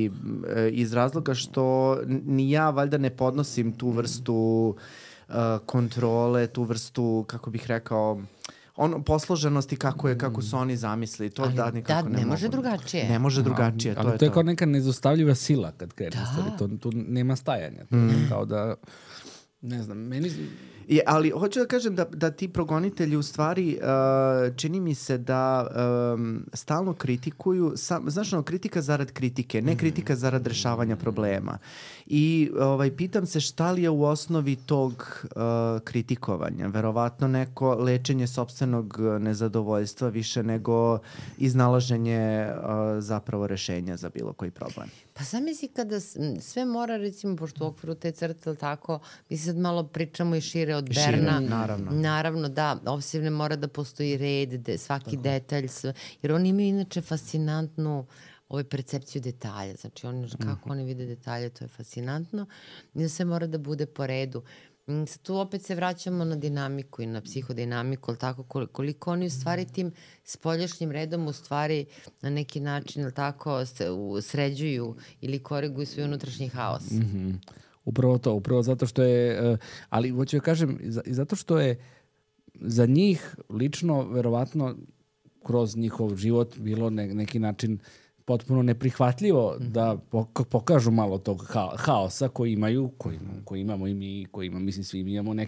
3 iz razloga što ni ja valjda ne podnosim tu vrstu kontrole, tu vrstu, kako bih rekao, posloženosti kako su oni zamislili. To ali da nikako ne može drugačije. Ne može drugačije, ali to je kao neka nezostavljiva sila kad krene. Tu nema stajanja. Kao da, ne znam, meni... Ali hoću da kažem da ti progonitelji u stvari čini mi se da stalno kritikuju, znaš, kritika zarad kritike, ne kritika zarad rešavanja problema. I pitam se šta li je u osnovi tog kritikovanja. Verovatno neko lečenje sopstvenog nezadovoljstva više nego iznalaženje zapravo rešenja za bilo koji problem. Pa zamisli kada sve mora, recimo, pošto u okviru te crte, tako, mi sad malo pričamo i šire od Berna. Naravno, da, obsesivne mora da postoji red, svaki detalj, jer oni imaju inače fascinantnu percepciju detalja. Znači, kako oni vide detalje, to je fascinantno. I da sve mora da bude po redu. Tu opet se vraćamo na dinamiku i na psihodinamiku, ali tako, koliko oni u stvari tim spoljašnjim redom u stvari na neki način, ali tako, sređuju ili koriguju svoj unutrašnji haos. Upravo zato što je, ali hoću da kažem, zato što je za njih lično, verovatno, kroz njihov život bilo neki način potpuno neprihvatljivo da pokažu malo tog haosa koji imaju, koji imamo i mi, koji imamo, mislim, svi mi imamo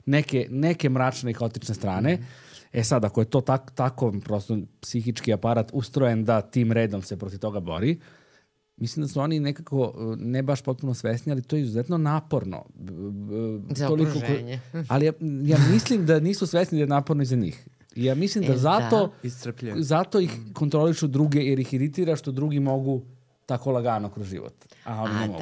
neke mračne i haotične strane. Sad, ako je to tako prosto psihički aparat ustrojen da tim redom se protiv toga bori, mislim da su oni nekako ne baš potpuno svesni, ali to je izuzetno naporno. Za okruženje. Ali ja mislim da nisu svesni da je naporno i za njih. I ja mislim da zato ih kontrolišu druge, jer ih iritira što drugi mogu tako lagano kroz život. A oni ne mogu.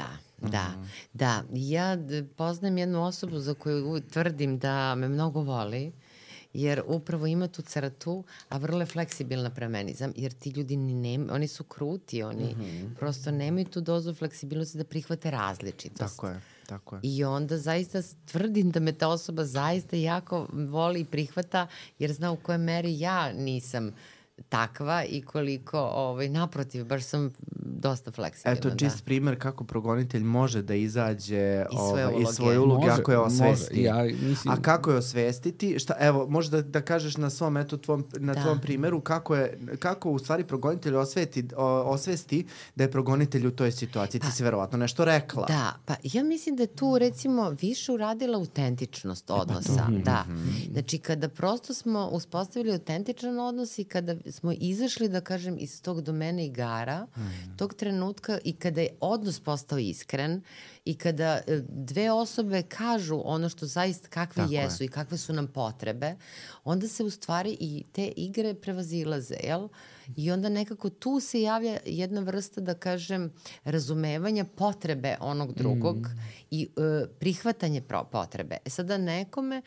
Da. Ja poznajem jednu osobu za koju tvrdim da me mnogo voli, jer upravo ima tu crtu, a vrlo je fleksibilna prema meni. Jer ti ljudi oni su kruti, oni prosto nemaju tu dozu fleksibilnosti da prihvate različitost. Tako je. I onda zaista tvrdim da me ta osoba zaista jako voli i prihvata, jer zna u kojoj meri ja nisam takva i koliko, naprotiv, baš sam dosta fleksibilna. Eto, čist primer kako progonitelj može da izađe iz svoje uloge ako je osvesti. A kako je osvestiti? Evo, možda da kažeš na svom, tvom primjeru, kako u stvari progonitelj osvesti da je progonitelj u toj situaciji. Ti si verovatno nešto rekla. Da, pa ja mislim da je tu, recimo, više uradila autentičnost odnosa. Znači, kada prosto smo uspostavili autentičan odnos i kada smo izašli, da kažem, iz tog domena igara, tog trenutka i kada je odnos postao iskren i kada 2 osobe kažu ono što zaista kakve jesu i kakve su nam potrebe, onda se u stvari i te igre prevazilaze, jel? I onda nekako tu se javlja jedna vrsta, da kažem, razumevanja potrebe onog drugog i prihvatanje potrebe. Sada nekome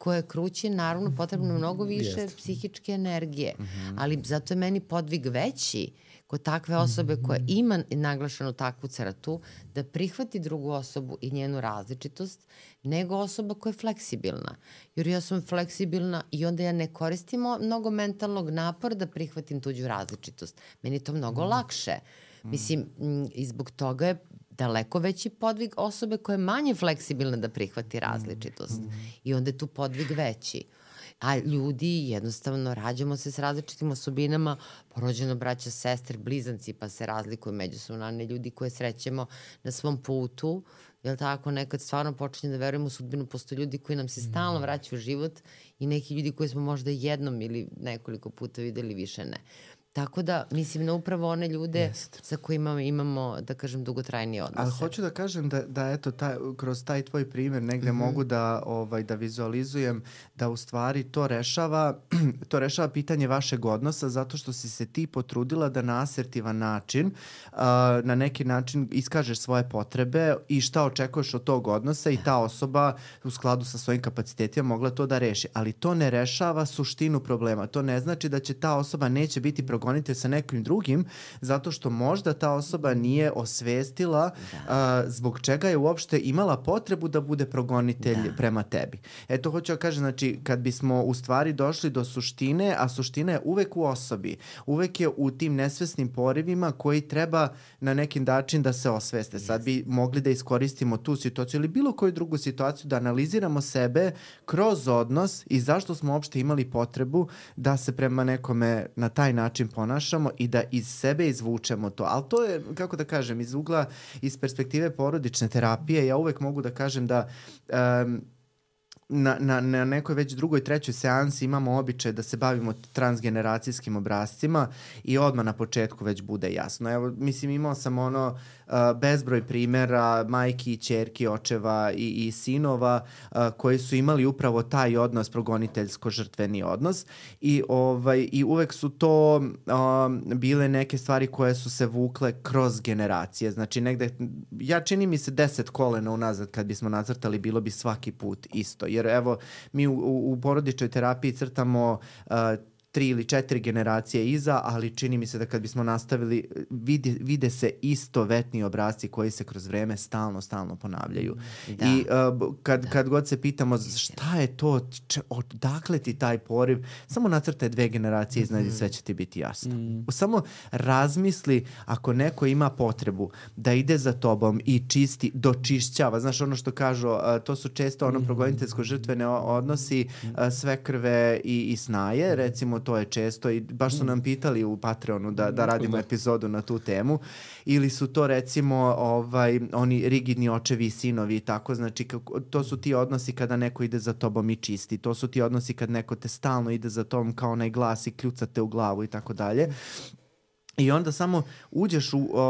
ko je krući, naravno potrebno mnogo više psihičke energije. Ali zato je meni podvig veći kod takve osobe koja ima naglašenu takvu crtu, da prihvati drugu osobu i njenu različitost, nego osoba koja je fleksibilna. Jer ja sam fleksibilna i onda ja ne koristim mnogo mentalnog napora da prihvatim tuđu različitost. Meni je to mnogo lakše. Mislim, i zbog toga je daleko veći podvig osobe koja je manje fleksibilna da prihvati različitost. I onda je tu podvig veći. A ljudi jednostavno rađamo se s različitim osobinama, porođeno braća, sestre, blizanci, pa se razlikuju međusobno, a ne ljudi koje srećemo na svom putu. Jel tako, nekad stvarno počinje da verujemo u sudbinu, postoje ljudi koji nam se stalno vraćaju u život i neki ljudi koji smo možda jednom ili nekoliko puta videli, više ne. Tako da, mislim na upravo one ljude sa kojima imamo, da kažem, dugotrajni odnose. Ali hoću da kažem da eto, kroz taj tvoj primjer negde mogu da vizualizujem da u stvari to rešava pitanje vašeg odnosa, zato što si se ti potrudila da na asertivan način, na neki način iskažeš svoje potrebe i šta očekuješ od tog odnosa i ta osoba u skladu sa svojim kapacitetima mogla to da reši. Ali to ne rešava suštinu problema. To ne znači da će ta osoba neće biti progonitelj sa nekim drugim, zato što možda ta osoba nije osvestila zbog čega je uopšte imala potrebu da bude progonitelj prema tebi. Eto, hoću da kažem, znači, kad bismo u stvari došli do suštine, a suština je uvek u osobi, uvek je u tim nesvesnim porivima koji treba na neki način da se osveste. Sad bi mogli da iskoristimo tu situaciju ili bilo koju drugu situaciju, da analiziramo sebe kroz odnos i zašto smo uopšte imali potrebu da se prema nekome na taj način ponašamo i da iz sebe izvučemo to. Ali to je, kako da kažem, iz perspektive porodične terapije, ja uvek mogu da kažem da na nekoj već drugoj, trećoj seansi imamo običaj da se bavimo transgeneracijskim obrascima i odmah na početku već bude jasno. Evo, mislim, imao sam bezbroj primjera majki, ćerki, očeva i sinova koji su imali upravo taj odnos, progoniteljsko-žrtveni odnos i uvek su to bile neke stvari koje su se vukle kroz generacije. Znači negde, čini mi se 10 kolena unazad kad bismo nacrtali, bilo bi svaki put isto. Jer evo, mi u porodičnoj terapiji crtamo 3 ili 4 generacije iza, ali čini mi se da kad bismo nastavili, vide se istovetni obrasci koji se kroz vreme stalno ponavljaju. Da. I kad god se pitamo šta je to, odakle ti taj poriv, samo nacrtaj 2 generacije iznad i sve će ti biti jasno. Samo razmisli, ako neko ima potrebu da ide za tobom i čisti, dočišćava, znaš ono što kažu, to su često progoniteljsko-žrtvene odnosi, svekrve i snaje, recimo to je često i baš su nam pitali u Patreonu da radimo epizodu na tu temu, ili su to recimo oni rigidni očevi i sinovi i tako, znači to su ti odnosi kada neko ide za tobom i čisti, to su ti odnosi kad neko te stalno ide za tobom kao onaj glas i kljuca te u glavu i tako dalje. I onda samo uđeš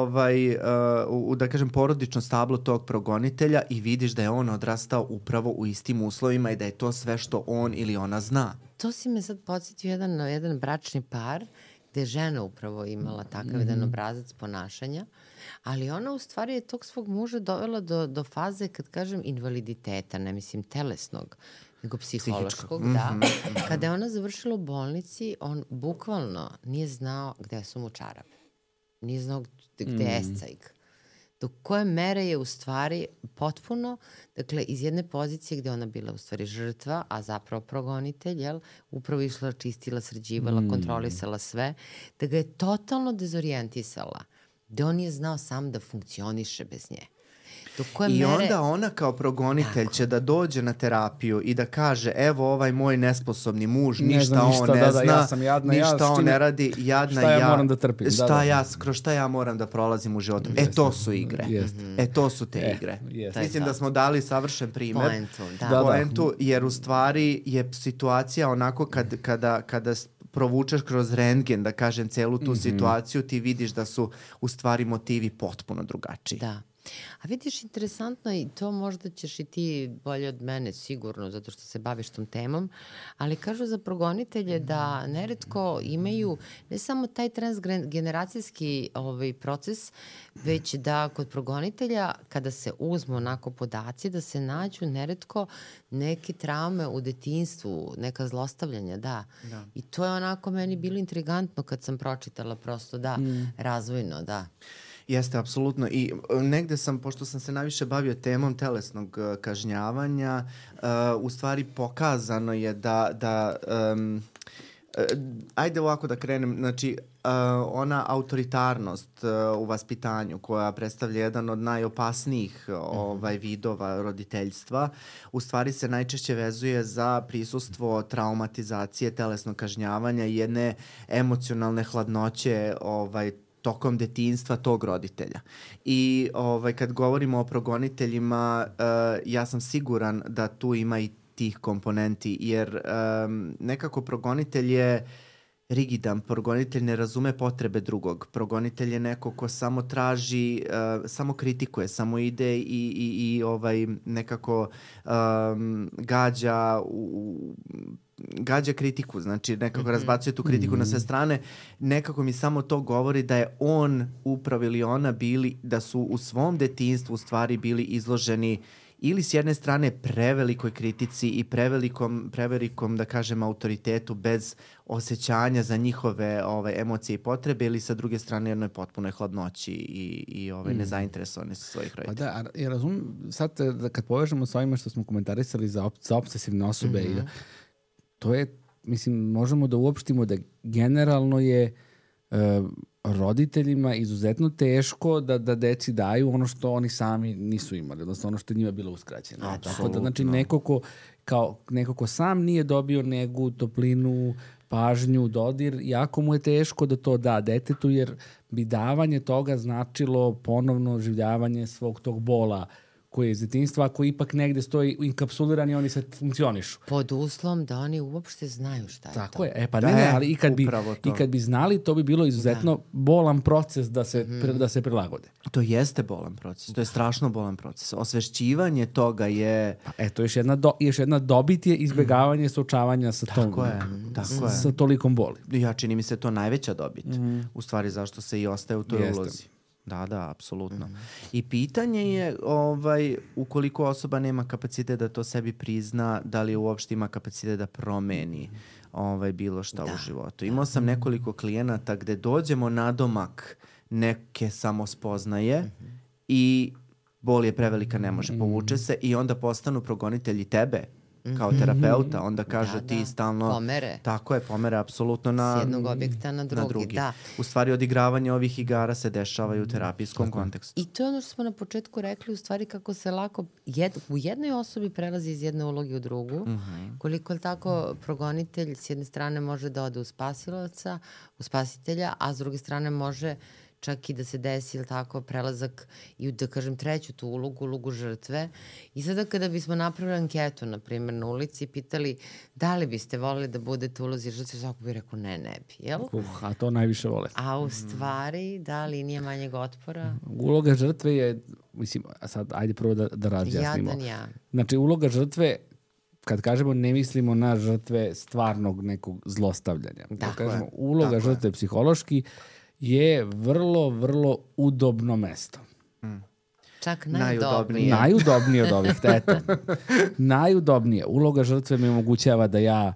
u da kažem porodično stablo tog progonitelja i vidiš da je on odrastao upravo u istim uslovima i da je to sve što on ili ona zna. To si me sad podsjetio jedan bračni par gde je žena upravo imala takav jedan obrazac ponašanja, ali ona u stvari je tog svog muža dovela do faze, kad kažem, invaliditeta, ne mislim telesnog, nego psihološkog, da. Kada je ona završila u bolnici, on bukvalno nije znao gde su mu čarape. Nije znao gde je escajg. Do koje mere je u stvari potpuno, dakle, iz jedne pozicije gde ona bila u stvari žrtva, a zapravo progonitelj, jel, upravo išla, čistila, sređivala, kontrolisala sve, da ga je totalno dezorijentisala, da on nije znao sam da funkcioniše bez nje. I onda ona kao progonitelj će da dođe na terapiju i da kaže, evo ovaj moj nesposobni muž, ništa on ne zna, ja sam jadna, ništa on ne radi, jadna šta ja moram da trpim. Kroz šta ja moram da prolazim u životu. To su igre. To su te igre. Mislim da smo dali savršen primer. Poentu, jer u stvari je situacija onako kada provučeš kroz rentgen, da kažem, celu tu situaciju, ti vidiš da su u stvari motivi potpuno drugačiji. Da. A vidiš, interesantno i to možda ćeš i ti bolje od mene sigurno, zato što se baviš tom temom, ali kažu za progonitelje da neretko imaju ne samo taj transgeneracijski proces, već da kod progonitelja kada se uzmu onako podaci da se nađu neretko neke traume u detinjstvu, neka zlostavljanja, da. I to je onako meni bilo intrigantno kad sam pročitala prosto, razvojno, da. Jeste, apsolutno. I negde sam, pošto sam se najviše bavio temom telesnog kažnjavanja, u stvari pokazano je da ajde ovako da krenem, znači ona autoritarnost u vaspitanju koja predstavlja jedan od najopasnijih vidova roditeljstva, u stvari se najčešće vezuje za prisustvo traumatizacije, telesnog kažnjavanja i jedne emocionalne hladnoće tokom detinjstva tog roditelja. I kad govorimo o progoniteljima, ja sam siguran da tu ima i tih komponenti, jer nekako progonitelj je rigidan, progonitelj ne razume potrebe drugog. Progonitelj je neko ko samo traži, samo kritikuje, samo ide i nekako gađa kritiku, znači nekako razbacuje tu kritiku na sve strane. Nekako mi samo to govori da je on upravo ili ona bili, da su u svom detinjstvu u stvari bili izloženi ili s jedne strane prevelikoj kritici i prevelikom, da kažem, autoritetu bez osjećanja za njihove emocije i potrebe, ili sa druge strane jednoj potpunoj hladnoći i nezainteresovani sa svojih roditelja. Pa da, ja razumem, sad kad povežemo s ovima što smo komentarisali za obsesivne osobe, to je, mislim, možemo da uopštimo da generalno je roditeljima izuzetno teško da deci daju ono što oni sami nisu imali, odnosno ono što je njima bilo uskraćeno. Tako da, znači, neko ko sam nije dobio negu, toplinu, pažnju, dodir, jako mu je teško da to da detetu, jer bi davanje toga značilo ponovno oživljavanje svog tog bola koji je iz detinjstva, koji ipak negde stoji inkapsuliran i oni se funkcionišu. Pod uslovom da oni uopšte znaju šta je tako to. Je. Ali i kad bi znali, to bi bilo izuzetno bolan proces da se prilagode. To jeste bolan proces. To je strašno bolan proces. Osvešćivanje toga je... Eto, još jedna dobit je izbjegavanje suočavanja sa sa tolikom boli. Ja, čini mi se to najveća dobit. U stvari, zašto se i ostaje u toj ulozi. Da, apsolutno. I pitanje je ukoliko osoba nema kapacitet da to sebi prizna, da li uopšte ima kapacitet da promeni bilo šta u životu. Imao sam nekoliko klijenata gde dođemo na domak neke samospoznaje i bol je prevelika, ne može, povuče se i onda postanu progonitelji tebe kao terapeuta, onda kaže ti stalno... Pomere. Tako je, pomere apsolutno s jednog objekta na drugi. Da. U stvari, odigravanje ovih igara se dešava i u terapijskom kontekstu. I to je ono što smo na početku rekli, u stvari kako se lako u jednoj osobi prelazi iz jedne uloge u drugu, koliko je tako progonitelj s jedne strane može da ode u spasilaca, u spasitelja, a s druge strane može čak i da se desi, ili tako, prelazak i da kažem treću tu ulogu žrtve. I sada kada bismo napravili anketu, na primjer, na ulici, pitali da li biste volili da budete u ulozi žrtve, svako bi rekao ne bi, jel? A to najviše vole. A u stvari, da li nije manjeg otpora? Uloga žrtve je, mislim, sad ajde prvo da razjasnimo. Jadan ja. Znači, uloga žrtve, kad kažemo, ne mislimo na žrtve stvarnog nekog zlostavljanja. Kažemo, uloga žrtve psihološki je vrlo, vrlo udobno mesto. Čak najudobnije. Najudobnije od ovih, eto. Najudobnije. Uloga žrtve mi omogućava da ja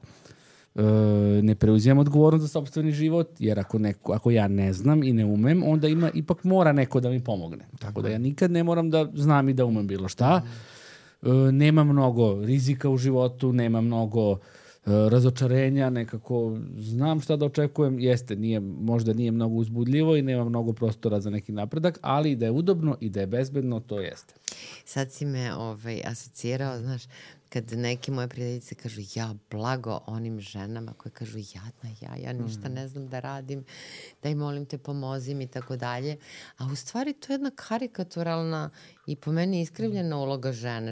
ne preuzimam odgovornost za sopstveni život, jer ako ja ne znam i ne umem, onda ipak mora neko da mi pomogne. Tako da ja nikad ne moram da znam i da umem bilo šta. Nema mnogo rizika u životu, nema mnogo razočarenja, nekako znam šta da očekujem, možda nije mnogo uzbudljivo i nema mnogo prostora za neki napredak, ali da je udobno i da je bezbedno, to jeste. Sad si me asocirao, znaš, kad neke moje prijateljice kažu ja blago onim ženama koje kažu jadna ja ništa ne znam da radim, daj molim te pomozi mi i tako dalje. A u stvari to je jedna karikaturalna i po meni iskrivljena uloga žene.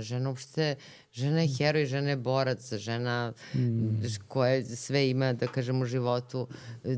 Žena je heroj, žena je borac, žena koja sve ima, da kažem, u životu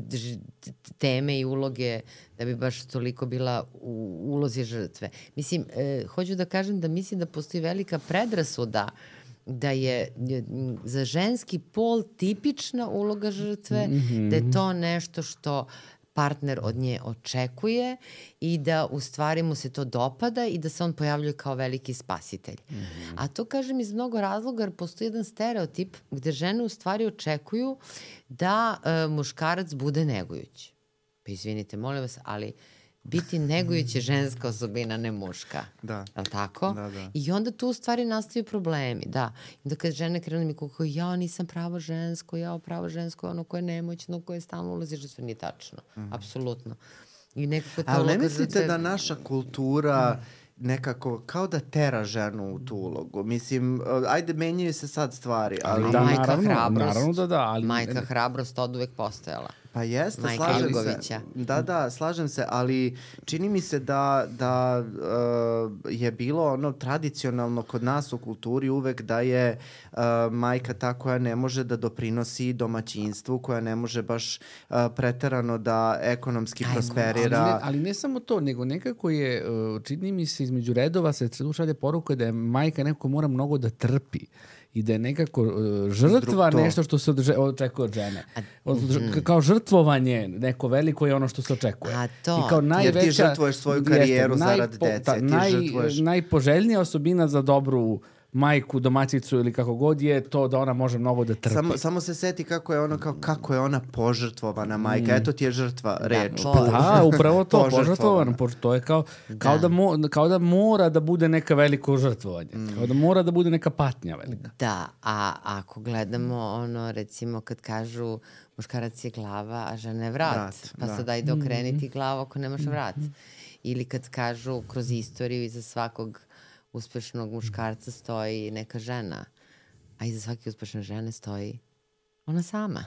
teme i uloge da bi baš toliko bila u ulozi žrtve. Mislim, hoću da kažem da mislim da postoji velika predrasuda da je za ženski pol tipična uloga žrtve, da je to nešto što partner od nje očekuje i da u stvari mu se to dopada i da se on pojavljuje kao veliki spasitelj. A to kažem iz mnogo razloga jer postoji jedan stereotip gde žene u stvari očekuju da muškarac bude negujući. Pa izvinite, molim vas, ali biti negujuć je ženska osobina, ne muška. Da. Je li tako? Da. I onda tu u stvari nastaju problemi, da. I onda kad žene krenu mi kako ja nisam pravo žensko je ono koje je nemoćno, koje je stalno ulazi, što sve nije tačno. Apsolutno. I nekako to ali ne mislite da naša kultura nekako kao da tera ženu u tu ulogu? Mislim, ajde, menjaju se sad stvari, ali... Da, majka naravno, hrabrost, naravno da, ali... Majka hrabrost od uvek postojala. Pa jeste, Majka slažem Ilgovića. se. Da, slažem se, ali čini mi se da je bilo ono tradicionalno kod nas u kulturi uvek da je majka ta koja ne može da doprinosi domaćinstvu, koja ne može baš preterano da ekonomski prosperira. Ali ne samo to, nego nekako je, čini mi se, između redova se šalje poruka da je majka neko mora mnogo da trpi i da je nekako žrtva nešto što se očekuje od žene. Kao žrtvovanje neko veliko je ono što se očekuje. A to, I kao najveća, jer ti žrtvuješ svoju karijeru zarad dece. Najpoželjnija osobina za dobru majku, domaćicu ili kako god je to da ona može mnogo da trpi. Samo se seti kako je ona požrtvovana majka. Eto ti je žrtva reč. Da, upravo to, požrtvovana. To je kao da mora da bude neka veliko žrtvovanje. Kao da mora da bude neka patnja velika. Da, a ako gledamo recimo kad kažu muškarac je glava, a žena je vrat. Pa sad ajde okreniti glavu ako nemaš vrat. Ili kad kažu kroz istoriju iza svakog uspešnog muškarca stoji neka žena, a iza svake uspešne žene stoji ona sama.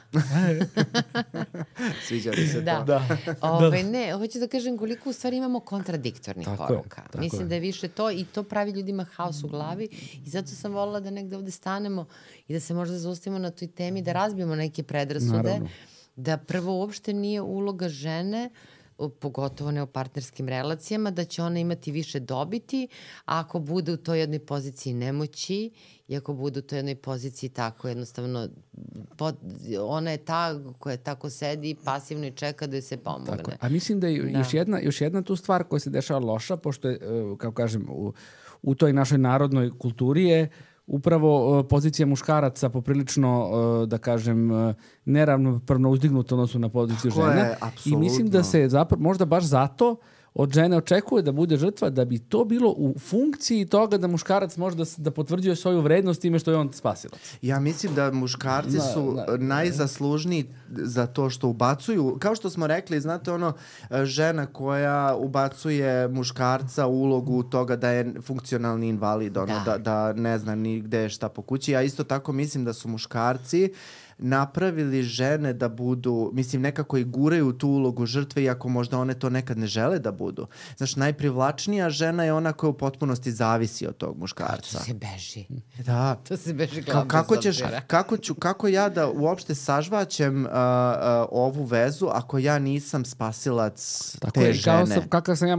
Sviđa mi se to. Ne, hoću da kažem koliko u stvari imamo kontradiktornih poruka. Mislim da je više to i to pravi ljudima haos u glavi i zato sam volila da negde ovde stanemo i da se možda zaustavimo na toj temi, da razbijemo neke predrasude. Naravno. Da prvo uopšte nije uloga žene, pogotovo ne u partnerskim relacijama, da će ona imati više dobiti, a ako bude u toj jednoj poziciji nemoći i ako bude u toj jednoj poziciji tako jednostavno, ona je ta koja tako sedi pasivno i čeka da joj se pomogne. Tako. A mislim da je još jedna tu stvar koja se dešava loša, pošto je, kao kažem, u toj našoj narodnoj kulturi je upravo pozicija muškaraca poprilično, da kažem, neravnopravno uzdignuta odnosu na poziciju žene. I mislim da se možda baš zato od žene očekuje da bude žrtva, da bi to bilo u funkciji toga da muškarac može da potvrđuje svoju vrednost time što je on spasilac. Ja mislim da muškarci su najzaslužniji za to što ubacuju, kao što smo rekli, znate žena koja ubacuje muškarca u ulogu toga da je funkcionalni invalid, da ne zna ni gde je šta po kući. Ja isto tako mislim da su muškarci napravili žene da budu, mislim, nekako i guraju tu ulogu žrtve, iako možda one to nekad ne žele da budu. Znaš, najprivlačnija žena je ona koja u potpunosti zavisi od tog muškarca. To se beži. Da. To se beži glavom bez obzira. Kako ja da uopšte sažvaćem ovu vezu ako ja nisam spasilac te žene? Kakav sam ja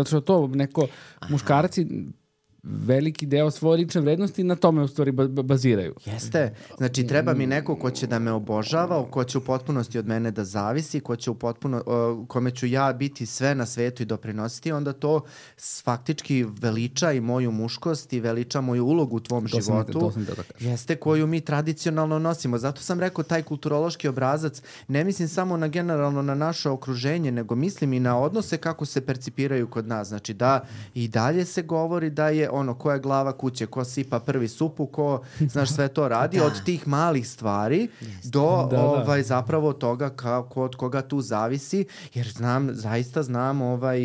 muškarci veliki deo svoje lične vrednosti na tome u stvari baziraju. Jeste. Znači, treba mi neko ko će da me obožava, ko će u potpunosti od mene da zavisi, kome ću ja biti sve na svetu i doprinositi, onda to faktički veliča i moju muškost i veliča moju ulogu u tvom životu. Jeste, koju mi tradicionalno nosimo. Zato sam rekao, taj kulturološki obrazac, ne mislim samo generalno na naše okruženje, nego mislim i na odnose kako se percipiraju kod nas. Znači, da i dalje se govori da je ko je glava kuće, ko sipa prvi supu, ko, znaš, sve to radi, od tih malih stvari do zapravo toga od koga tu zavisi, jer zaista znam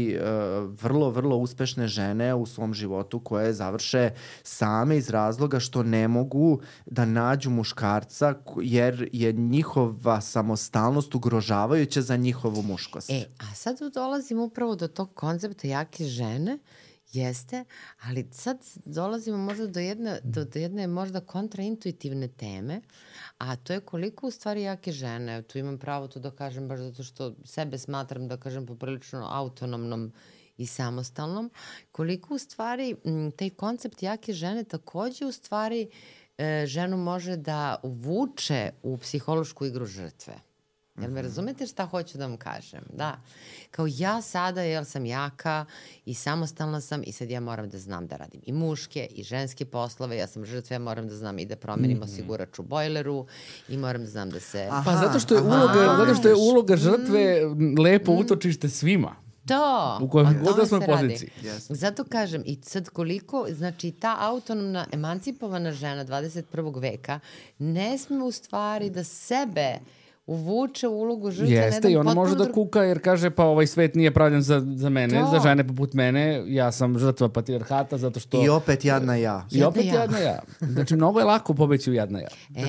vrlo, vrlo uspešne žene u svom životu koje završe same iz razloga što ne mogu da nađu muškarca jer je njihova samostalnost ugrožavajuća za njihovu muškost. A sad dolazim upravo do tog koncepta jake žene, jeste, ali sad dolazimo možda do jedne možda kontraintuitivne teme, a to je koliko u stvari jake žene, tu imam pravo to da kažem baš zato što sebe smatram da kažem poprilično autonomnom i samostalnom, koliko u stvari taj koncept jake žene takođe u stvari ženu može da uvuče u psihološku igru žrtve. Jel me razumete šta hoću da vam kažem? Da. Kao ja sada, jer sam jaka i samostalna sam i sad ja moram da znam da radim i muške i ženske poslove, ja sam žrtva, ja moram da znam i da promenim osigurač u bojleru i moram da znam da se... Pa zato što je uloga žrtve lepo utočište svima. To, u kojem god da smo poziciji. Zato kažem, i sad koliko, znači ta autonomna, emancipovana žena 21. veka ne sme u stvari da sebe uvuče u ulogu žrtve. Jeste, i ona može da kuka jer kaže pa ovaj svet nije pravljen za mene, za žene poput mene, ja sam žrtva patrijarhata zato što... I opet jadna ja. I opet jadna ja. Znači, mnogo je lako pobeći u jadna ja.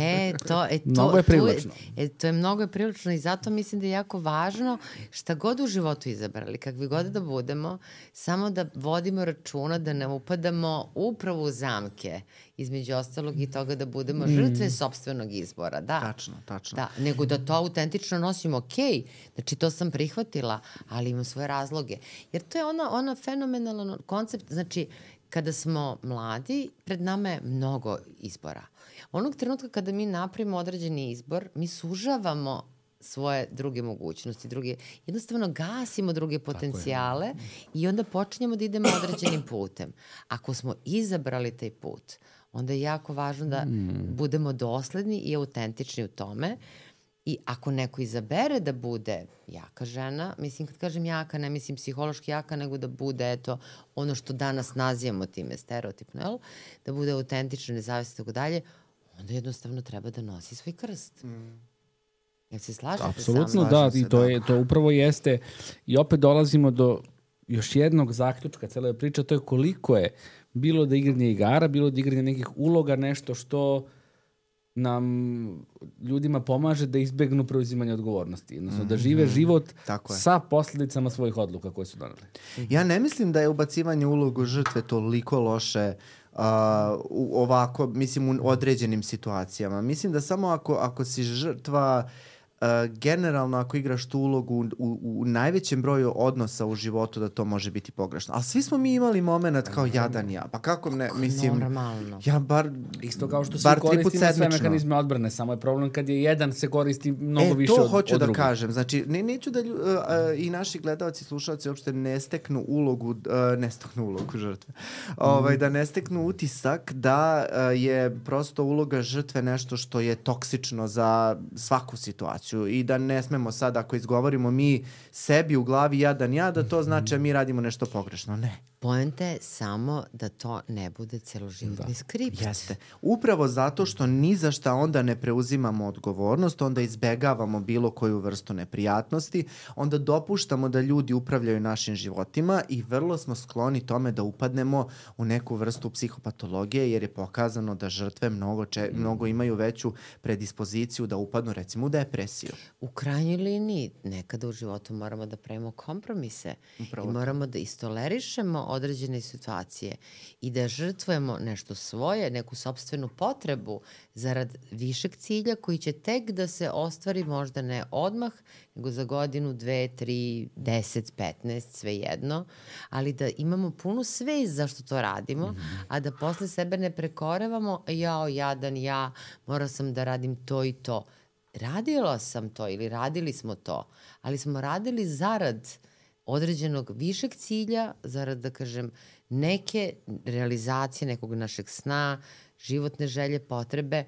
Mnogo je privlačno. To je mnogo privlačno i zato mislim da je jako važno šta god u životu izabrali, kakvi god da budemo, samo da vodimo računa da ne upadamo upravo u zamke, između ostalog i toga da budemo žrtve sopstvenog izbora. Da. Tačno. Da, nego da to autentično nosimo, okej, znači to sam prihvatila, ali imam svoje razloge. Jer to je ona fenomenalan koncept, znači kada smo mladi, pred nama je mnogo izbora. Onog trenutka kada mi napravimo određeni izbor, mi sužavamo svoje druge mogućnosti, jednostavno gasimo druge potencijale i onda počinjemo da idemo određenim putem. Ako smo izabrali taj put, onda je jako važno da budemo dosledni i autentični u tome. I ako neko izabere da bude jaka žena, mislim kad kažem jaka, ne mislim psihološki jaka, nego da bude ono što danas nazivamo time stereotipno, jel? Da bude autentična, nezavisna i tako dalje, onda jednostavno treba da nosi svoj krst. Jel se slažete? Apsolutno da, i to upravo jeste. I opet dolazimo do još jednog zaključka cele priče, to je koliko je bilo da igranje igara, bilo da igranje nekih uloga, nešto što nam ljudima pomaže da izbegnu preuzimanje odgovornosti. Odnosno da žive život sa posljedicama svojih odluka koje su doneli. Ja ne mislim da je ubacivanje ulogu žrtve toliko loše ovako, mislim, u određenim situacijama. Mislim da samo ako si žrtva, generalno ako igraš tu ulogu u najvećem broju odnosa u životu, da to može biti pogrešno. Ali svi smo mi imali moment kao jadan ja. Pa kako ne, mislim... Normalno. Ja bar isto kao što svi koristimo sve mehanizme odbrane, samo je problem kad je jedan se koristi mnogo više od drugog. To hoću da kažem. Znači, neću da i naši gledalci i slušalci uopšte ne steknu ulogu žrtve. Da ne steknu utisak da je prosto uloga žrtve nešto što je toksično za svaku situaciju. I da ne smemo sad, ako izgovorimo mi sebi u glavi jadan ja, da to znači da mi radimo nešto pogrešno. Ne. Poenta je samo da to ne bude celoživotni skript. Jeste. Upravo zato što ni za šta onda ne preuzimamo odgovornost, onda izbegavamo bilo koju vrstu neprijatnosti, onda dopuštamo da ljudi upravljaju našim životima i vrlo smo skloni tome da upadnemo u neku vrstu psihopatologije, jer je pokazano da žrtve mnogo imaju veću predispoziciju da upadnu recimo u depresiju. U krajnjoj liniji nekada u životu moramo da pravimo kompromise i moramo da istolerišemo određene situacije i da žrtvujemo nešto svoje, neku sopstvenu potrebu zarad višeg cilja koji će tek da se ostvari možda ne odmah, nego za godinu, 2, 3, 10, 15, sve jedno, ali da imamo punu svest zašto to radimo, a da posle sebe ne prekorevamo, jadan ja, morao sam da radim to i to. Radila sam to ili radili smo to, ali smo radili zarad određenog višeg cilja, zarad, da kažem, neke realizacije nekog našeg sna, životne želje, potrebe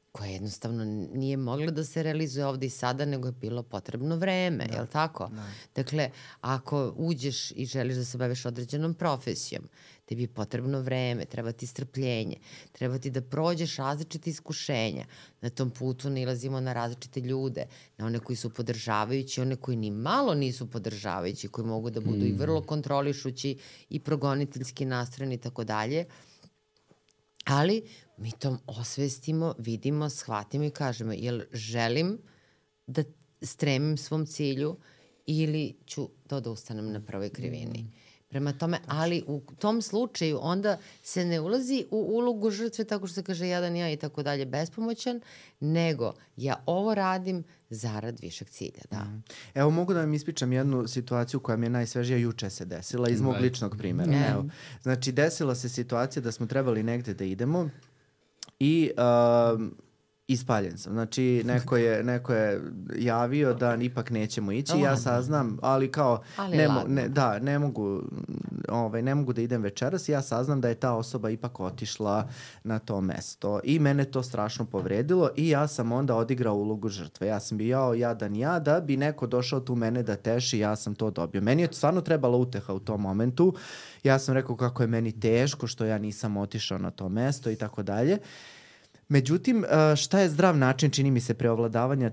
koja jednostavno nije mogla da se realizuje ovde i sada, nego je bilo potrebno vreme, je li tako? Dakle, ako uđeš i želiš da se baviš određenom profesijom, tebi je potrebno vreme, treba ti strpljenje, treba ti da prođeš različite iskušenja. Na tom putu nalazimo na različite ljude, na one koji su podržavajući, one koji ni malo nisu podržavajući, koji mogu da budu i vrlo kontrolišući i progoniteljski nastrojeni i tako dalje. Ali mi to osvestimo, vidimo, shvatimo i kažemo, jel želim da stremim svom cilju ili ću da odustanem na prvoj krivini. Prema tome, ali u tom slučaju onda se ne ulazi u ulogu žrtve tako što se kaže jadan ja i tako dalje bespomoćan, nego ja ovo radim zarad višeg cilja, da. Evo, mogu da vam ispričam jednu situaciju koja mi je najsvežija, juče se desila iz mog ličnog primjera. Evo, znači, desila se situacija da smo trebali negde da idemo i ispaljen sam. Znači, neko je javio da ipak nećemo ići. Ja saznam, ali kao ne mogu da idem večeras. Ja saznam da je ta osoba ipak otišla na to mesto. I mene to strašno povredilo i ja sam onda odigrao ulogu žrtve. Ja sam bio jadan ja, da bi neko došao tu mene da teši, ja sam to dobio. Meni je stvarno trebala uteha u tom momentu. Ja sam rekao kako je meni teško što ja nisam otišao na to mesto i tako dalje. Međutim, šta je zdrav način, čini mi se, preovladavanja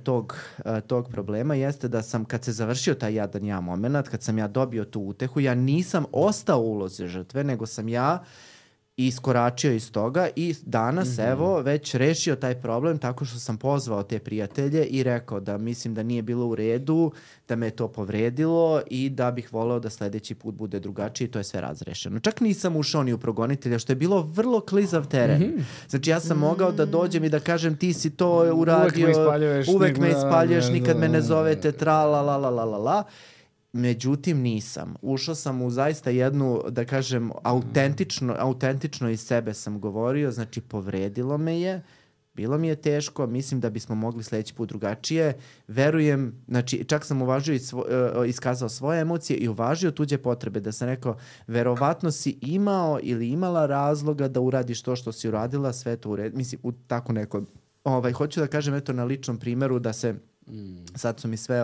tog problema, jeste da sam, kad se završio taj jadan ja moment, kad sam ja dobio tu utehu, ja nisam ostao u ulozi žrtve, nego sam ja iskoračio iz toga i danas, evo, već rešio taj problem tako što sam pozvao te prijatelje i rekao da mislim da nije bilo u redu, da me je to povredilo i da bih voleo da sledeći put bude drugačije i to je sve razrešeno. Čak nisam ušao ni u progonitelja, što je bilo vrlo klizav teren. Znači, ja sam mogao da dođem i da kažem ti si to uradio, uvek me ispaljuješ, nikad me ne zovete, tra la la la la la. Međutim, nisam. Ušao sam u zaista jednu, da kažem, autentično iz sebe sam govorio, znači povredilo me je, bilo mi je teško, mislim da bismo mogli sledeći put drugačije. Verujem, znači čak sam uvažio iskazao svoje emocije i uvažio tuđe potrebe, da sam rekao, verovatno si imao ili imala razloga da uradiš to što si uradila, sve to ured. Mislim, u tako neko, hoću da kažem, eto na ličnom primeru da se sad su mi sve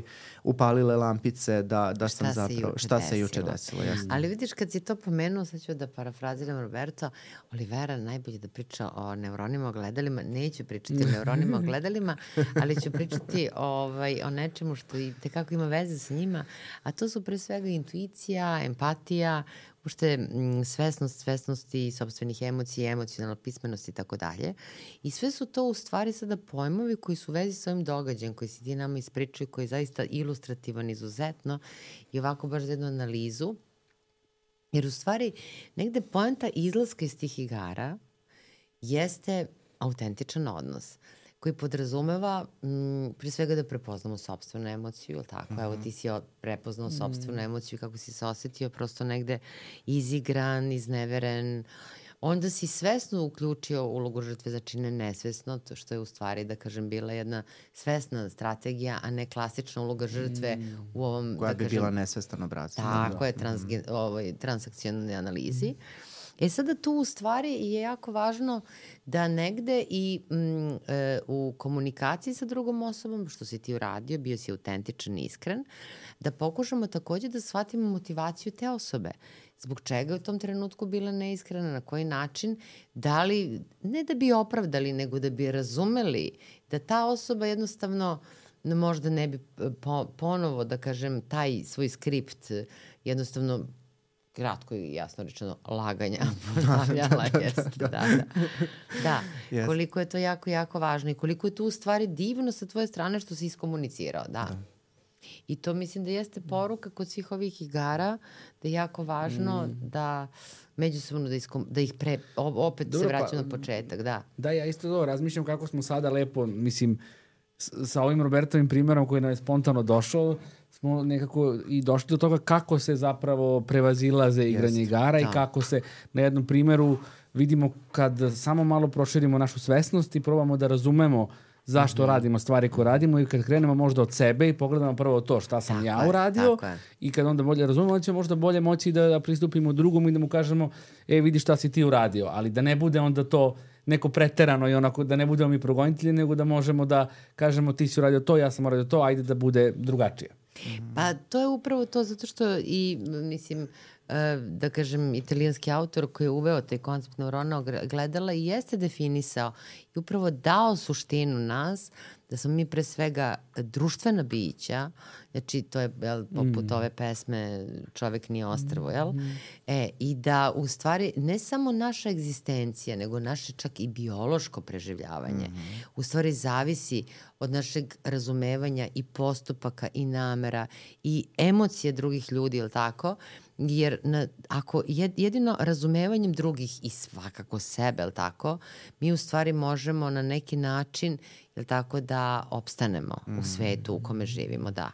upalile lampice da sam zapravo šta se juče desilo. Ali vidiš, kad si to pomenuo, sad ću da parafraziram Roberto, Olivera najbolje da priča o neuronima ogledalima. Neću pričati o neuronima ogledalima, ali ću pričati o nečemu što i tekako ima veze sa njima, a to su pre svega intuicija, empatija, uopšte svesnosti sopstvenih emocija, emocionalna pismenost i tako dalje. I sve su to u stvari sada pojmovi koji su u vezi s ovim događajem, koji si ti nama ispričaju, koji je zaista ilustrativan izuzetno i ovako baš za jednu analizu. Jer u stvari negde poenta izlaska iz tih igara jeste autentičan odnos koji podrazumeva pre svega da prepoznamo sopstvenu emociju, ili tako? Evo ti si prepoznao sopstvenu emociju, kako si se osetio, prosto negde izigran, izneveren. Onda si svesno uključio ulogu žrtve, znači ne nesvesno, to što je u stvari, da kažem, bila jedna svesna strategija, a ne klasična uloga žrtve u ovom, koja bi bila nesvestan obrazac. Tako je, transakcionalne analizi. Sada tu u stvari je jako važno da negde i u komunikaciji sa drugom osobom, što si ti uradio, bio si autentičan i iskren, da pokušamo takođe da shvatimo motivaciju te osobe. Zbog čega je u tom trenutku bila neiskrena, na koji način, da li, ne da bi opravdali, nego da bi razumeli da ta osoba jednostavno možda ne bi ponovo, da kažem, taj svoj skript jednostavno kratko i jasno rečeno laganja ponavljala. Da. Koliko je to jako, jako važno i koliko je to u stvari divno sa tvoje strane što si iskomunicirao. Da. I to mislim da jeste poruka kod svih ovih igara, da je jako važno da međusobno da ih opet dobro, se vraćam na početak. Da, ja isto razmišljam kako smo sada lepo, mislim, sa ovim Robertovim primjerom koji nam je spontano došao, smo nekako i došli do toga kako se zapravo prevazilaze igranje igara i kako se na jednom primjeru vidimo kad samo malo proširimo našu svesnost i probamo da razumemo zašto radimo stvari koje radimo i kad krenemo možda od sebe i pogledamo prvo to šta sam ja uradio i kad onda bolje razumemo, onda će možda bolje moći da pristupimo drugom i da mu kažemo vidi šta si ti uradio, ali da ne bude onda to neko preterano i onako da ne budemo mi progonitelji, nego da možemo da kažemo ti si uradio to, ja sam uradio to, ajde da bude drugačije. Pa to je upravo to, zato što i, mislim, da kažem, italijanski autor koji je uveo taj koncept neuronog gledala i jeste definisao i upravo dao suštinu nas da smo mi pre svega društvena bića, znači to je poput ove pesme Čovek nije ostrvo, jel? I da u stvari ne samo naša egzistencija, nego naše čak i biološko preživljavanje u stvari zavisi od našeg razumevanja i postupaka i namera i emocije drugih ljudi, jel tako? Jer ako jedino razumevanjem drugih i svakako sebe, jel tako, mi u stvari možemo na neki način, jel tako, da opstanemo u svetu u kome živimo, da.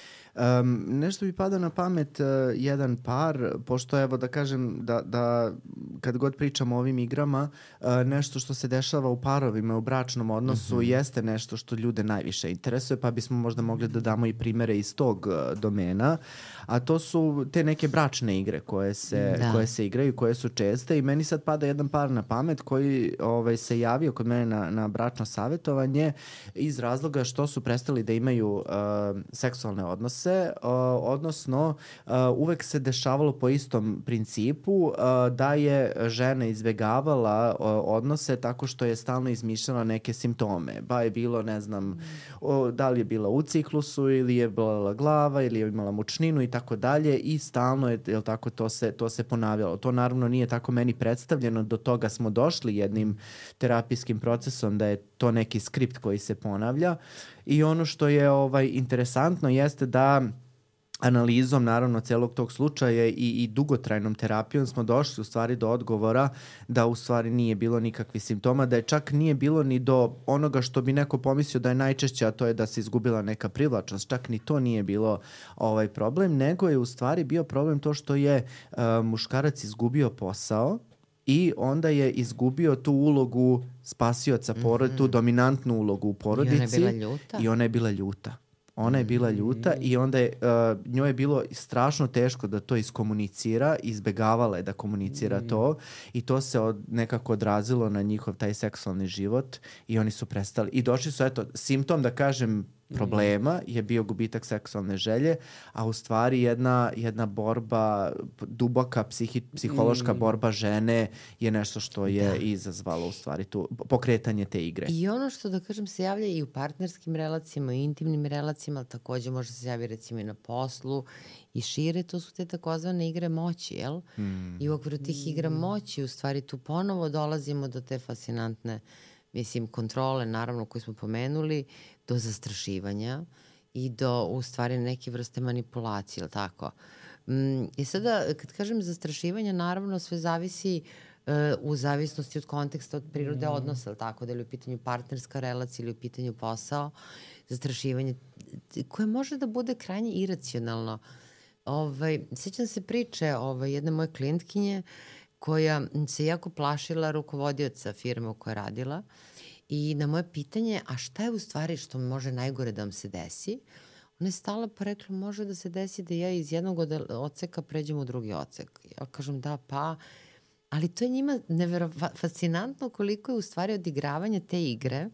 Nešto mi pada na pamet jedan par, pošto evo da kažem da kad god pričamo o ovim igrama, nešto što se dešava u parovima, u bračnom odnosu jeste nešto što ljude najviše interesuje, pa bismo možda mogli da damo i primere iz tog domena, a to su te neke bračne igre koje se igraju, koje su česte i meni sad pada jedan par na pamet koji se javio kod mene na bračno savjetovanje iz razloga što su prestali da imaju seksualne odnose, odnosno uvek se dešavalo po istom principu da je žena izbegavala odnose tako što je stalno izmišljala neke simptome. Ba je bilo, ne znam, da li je bila u ciklusu ili je bolela glava ili je imala mučninu i tako dalje i stalno je, jel tako, to se ponavljalo. To naravno nije tako meni predstavljeno, do toga smo došli jednim terapijskim procesom da je to neki skript koji se ponavlja i ono što je interesantno jeste da analizom naravno celog tog slučaja i dugotrajnom terapijom smo došli u stvari do odgovora da u stvari nije bilo nikakvih simptoma, da je čak nije bilo ni do onoga što bi neko pomislio da je najčešće, a to je da se izgubila neka privlačnost, čak ni to nije bilo problem, nego je u stvari bio problem to što je muškarac izgubio posao i onda je izgubio tu ulogu spasioca porodice, tu dominantnu ulogu u porodici. I ona je bila ljuta. Ona je bila ljuta i onda je, njoj je bilo strašno teško da to iskomunicira, izbegavala je da komunicira to i to se nekako odrazilo na njihov taj seksualni život i oni su prestali. I došli su, simptom da kažem problema je bio gubitak seksualne želje, a u stvari jedna borba, duboka psihološka borba žene je nešto što je izazvalo u stvari tu pokretanje te igre. I ono što da kažem se javlja i u partnerskim relacijama, i intimnim relacijama, ali takođe može se javi recimo i na poslu i šire, to su te takozvane igre moći, jel? I u okviru tih igra moći u stvari tu ponovo dolazimo do te fascinantne kontrole, naravno, koju smo pomenuli, do zastrašivanja i do, u stvari, neke vrste manipulacije, ili tako? I sada, kad kažem zastrašivanja, naravno, sve zavisi u zavisnosti od konteksta, od prirode odnosa, ili tako? Da li je u pitanju partnerska relacija ili u pitanju posao, zastrašivanje, koje može da bude krajnje iracionalno. Sjećam se priče jedne moje klijentkinje koja se jako plašila rukovodioca firme u kojoj je radila i na moje pitanje, a šta je u stvari što može najgore da vam se desi, ona je stala pa rekla, može da se desi da ja iz jednog odseka pređem u drugi odsek. Ja kažem da, ali to je njima fascinantno koliko je u stvari odigravanje te igre,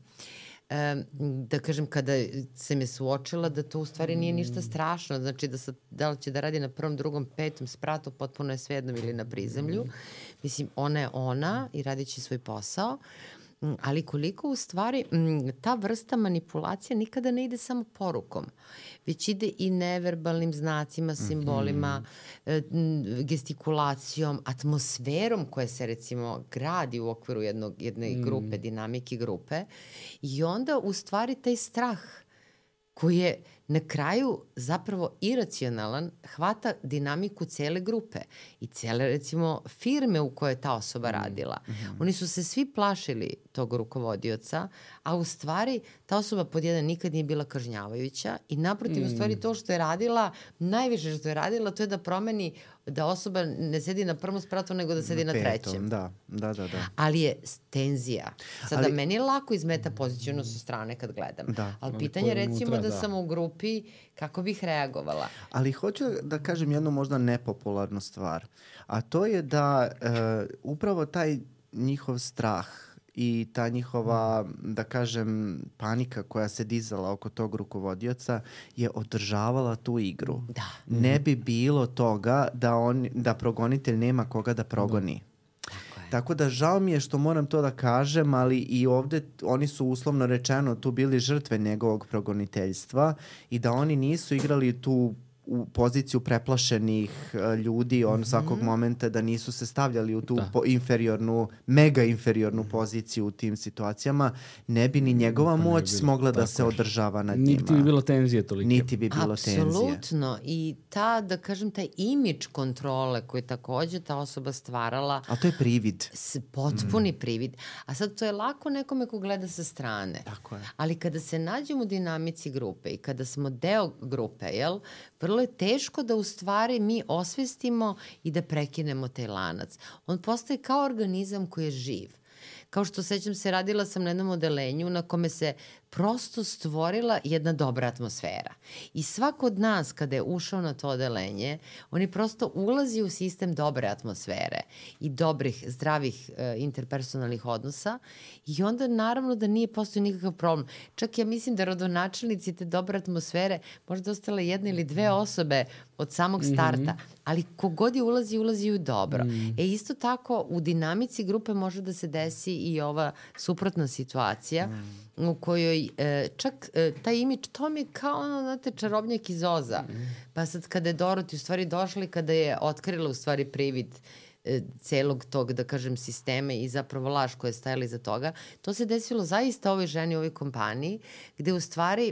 da kažem, kada se me suočila da to u stvari nije ništa strašno, znači da li će da radi na prvom, drugom, petom spratu, potpuno je svejedno ili na prizemlju. Mislim, ona je ona i radit će svoj posao, ali koliko u stvari ta vrsta manipulacija nikada ne ide samo porukom, već ide i neverbalnim znacima, simbolima, gestikulacijom, atmosferom koja se recimo gradi u okviru jedne grupe, dinamike grupe i onda u stvari taj strah koji je na kraju zapravo iracionalan hvata dinamiku cele grupe i cele, recimo, firme u kojoj je ta osoba radila. Oni su se svi plašili tog rukovodioca, a u stvari ta osoba pod jedan nikad nije bila kažnjavajuća i naprotiv, u stvari to što je radila, najviše što je radila, to je da promeni da osoba ne sedi na prvom spratu, nego da sedi na trećem. Da. Ali je tenzija. Sada, meni je lako iz meta poziciono sa strane kad gledam. Da. Ali pitanje je recimo da sam u grupi, kako bih reagovala? Ali hoću da kažem jednu možda nepopularnu stvar. A to je da upravo taj njihov strah i ta njihova, da kažem, panika koja se dizala oko tog rukovodioca je održavala tu igru. Da. Ne bi bilo toga da progonitelj nema koga da progoni. Tako da žao mi je što moram to da kažem, ali i ovde oni su uslovno rečeno tu bili žrtve njegovog progoniteljstva i da oni nisu igrali tu u poziciju preplašenih ljudi svakog momenta, da nisu se stavljali u tu mega inferiornu poziciju u tim situacijama, ne bi ni njegova moć mogla da se održava nad njima. Niti bi bilo tenzije toliko. Niti bi bilo tenzije. Apsolutno. I ta, da kažem, taj imidž kontrole koju takođe ta osoba stvarala. A to je privid. Potpuni privid. A sad to je lako nekome ko gleda sa strane. Tako je. Ali kada se nađemo u dinamici grupe i kada smo deo grupe, vrlo je teško da u stvari mi osvestimo i da prekinemo taj lanac. On postaje kao organizam koji je živ. Kao što, sećam se, radila sam na jednom odelenju na kome se prosto stvorila jedna dobra atmosfera. I svako od nas kada je ušao na to odelenje, on je prosto ulazi u sistem dobre atmosfere i dobrih, zdravih interpersonalnih odnosa i onda naravno da nije postao nikakav problem. Čak ja mislim da rodonačelnici te dobre atmosfere možda ostale jedna ili dve osobe od samog starta, ali kogod je ulazi u dobro. Isto tako u dinamici grupe može da se desi i ova suprotna situacija u kojoj čak taj imidž, to mi je kao znate, čarobnjak iz Oza. Pa sad kada je Dorothy u stvari došla i kada je otkrila u stvari privid celog tog, da kažem, sistema i zapravo laž koja je stajala iza toga, to se desilo zaista ovoj ženi u ovoj kompaniji, gde u stvari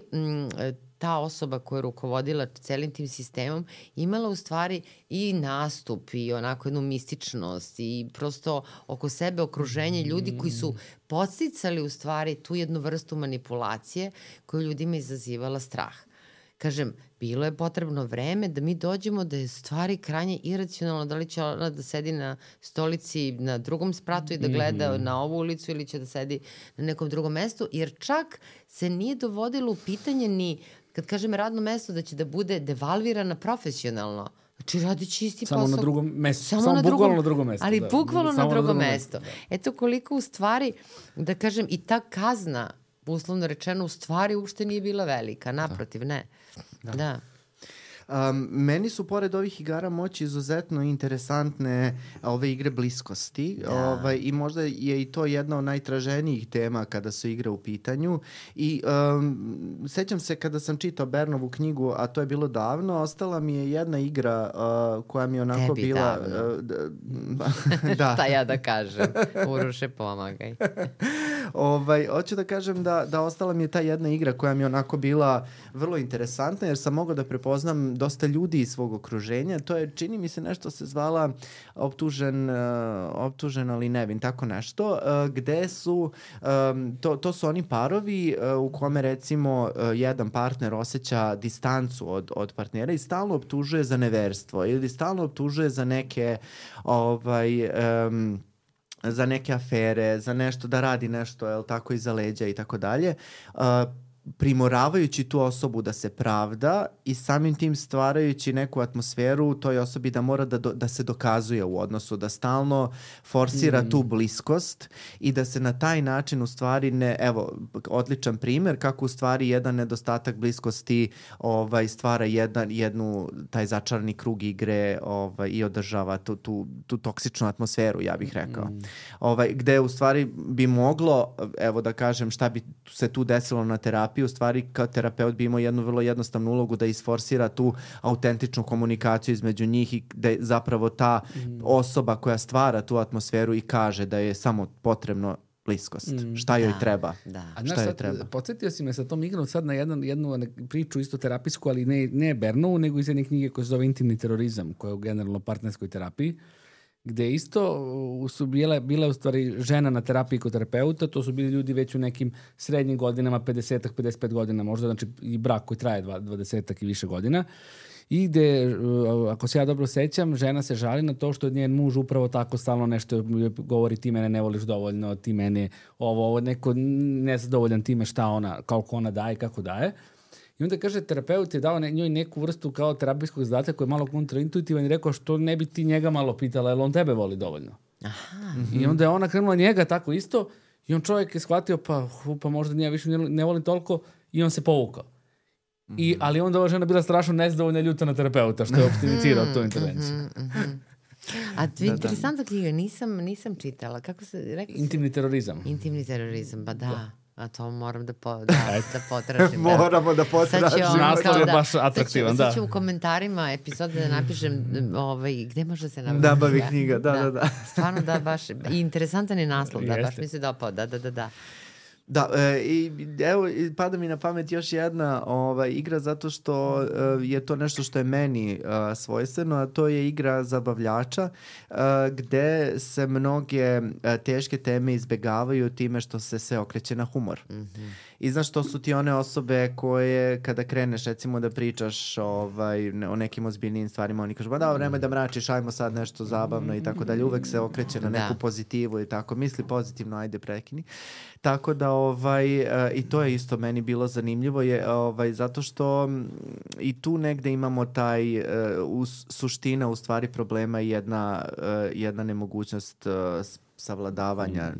ta osoba koja je rukovodila celim tim sistemom imala u stvari i nastup i onako jednu mističnost i prosto oko sebe okruženje ljudi koji su podsticali u stvari tu jednu vrstu manipulacije koju ljudima izazivala strah. Kažem, bilo je potrebno vreme da mi dođemo da je stvari krajnje iracionalno, da li će ona da sedi na stolici na drugom spratu i da gleda na ovu ulicu ili će da sedi na nekom drugom mestu, jer čak se nije dovodilo u pitanje ni, kad kažem radno mesto, da će da bude devalvirana profesionalno. Znači, radit će isti posao. Samo na drugom mestu. Samo bukvalno na drugom mestu. Ali da. bukvalno na drugom mestu. Da. Eto koliko u stvari, da kažem, i ta kazna, uslovno rečeno, u stvari uopšte nije bila velika. Naprotiv, ne. Da. Meni su pored ovih igara moći izuzetno interesantne ove igre bliskosti i možda je i to jedna od najtraženijih tema kada su igre u pitanju i sećam se kada sam čitao Bernovu knjigu, a to je bilo davno, ostala mi je jedna igra koja mi je onako tebi bila... Da. Šta ja da kažem? Uroše, pomagaj. Hoću da kažem da ostala mi je ta jedna igra koja mi je onako bila vrlo interesantna, jer sam mogao da prepoznam dosta ljudi iz svog okruženja. To je, čini mi se, nešto se zvala optužen ali nevin, tako nešto, gde su, to su oni parovi u kome recimo jedan partner osjeća distancu od partnera i stalno optužuje za neverstvo ili stalno optužuje za neke za neke afere, za nešto da radi nešto, jel tako, iza leđa i tako dalje, primoravajući tu osobu da se pravda i samim tim stvarajući neku atmosferu toj osobi da mora da se dokazuje u odnosu, da stalno forsira tu bliskost i da se na taj način u stvari evo, odličan primer kako u stvari jedan nedostatak bliskosti stvara taj začarani krug igre i održava tu toksičnu atmosferu, ja bih rekao. Gde u stvari bi moglo, evo da kažem, šta bi se tu desilo na terapiji, u stvari kao terapeut bi imao jednu vrlo jednostavnu ulogu da isforsira tu autentičnu komunikaciju između njih i da je zapravo ta osoba koja stvara tu atmosferu i kaže da je samo potrebno bliskost. Šta joj treba? Da. A znaš, Šta joj sad, treba? podsjetio si me sa tom igrom sad na jednu priču isto terapijsku, ali ne Bernovu, nego iz jedne knjige koja se zove Intimni terorizam, koja je u generalno partnerskoj terapiji, gde isto bila u stvari žena na terapiji kod terapeuta, to su bili ljudi već u nekim srednjim godinama, 50-ak, 55 godina možda, znači i brak koji traje 20-ak i više godina. I gde, ako se ja dobro sećam, žena se žali na to što njen muž upravo tako stalno nešto govori, ti mene ne voliš dovoljno, ti mene ovo neko nezadovoljan time šta ona, koliko ona daje, kako daje. I onda kaže, terapeut je dao njoj neku vrstu kao terapijskog zadatka koji je malo kontraintuitivan i rekao što ne bi ti njega malo pitala, jer on tebe voli dovoljno. Aha. I onda je ona krenula njega tako isto i on čovjek je shvatio pa možda nije više ne volim toliko i on se povukao. Ali onda ova žena bila strašno nezadovoljna i ljuta na terapeuta što je optimizirao tu intervenciju. A interesantna knjiga, nisam čitala. Kako se rekao? Intimni terorizam. Intimni terorizam, pa da. A to moram da potražim. Moramo da potražimo. Naslov je baš atraktivan, da. Sad ću u komentarima epizode da napišem gde može se nabavi. Nabavi knjiga, da. Stvarno da, baš. I interesantan je naslov, da, baš mi se dopao, da. Da, i evo, pada mi na pamet još jedna igra zato što je to nešto što je meni svojstveno, a to je igra zabavljača gde se mnoge teške teme izbegavaju time što se sve okreće na humor. I znaš, to su ti one osobe koje kada kreneš recimo da pričaš o nekim ozbiljnijim stvarima, oni kažu, ba da, nemoj da mračiš, ajmo sad nešto zabavno i tako dalje, uvek se okreće na neku pozitivu i tako, misli pozitivno, ajde prekini. Tako da i to je isto meni bilo zanimljivo je zato što i tu negde imamo taj suština u stvari problema i jedna nemogućnost savladavanja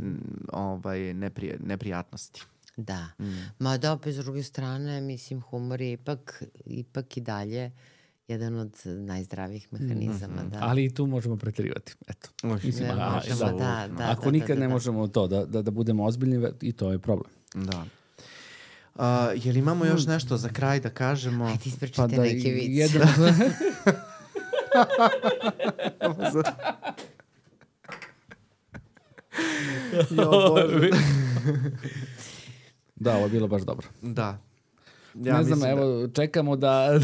neprijatnosti. Da. Ma da, opet s druge strane, mislim, humor je ipak i dalje jedan od najzdravijih mehanizama. Da. Ali i tu možemo preterivati. Eto. Mislim, ako nikad ne možemo to da budemo ozbiljni, i to je problem. Da. Jel imamo još nešto za kraj da kažemo? Ajde, ispričajte neki vic. Da, ovo je bilo baš dobro. Da. Ja ne znam, evo, čekamo da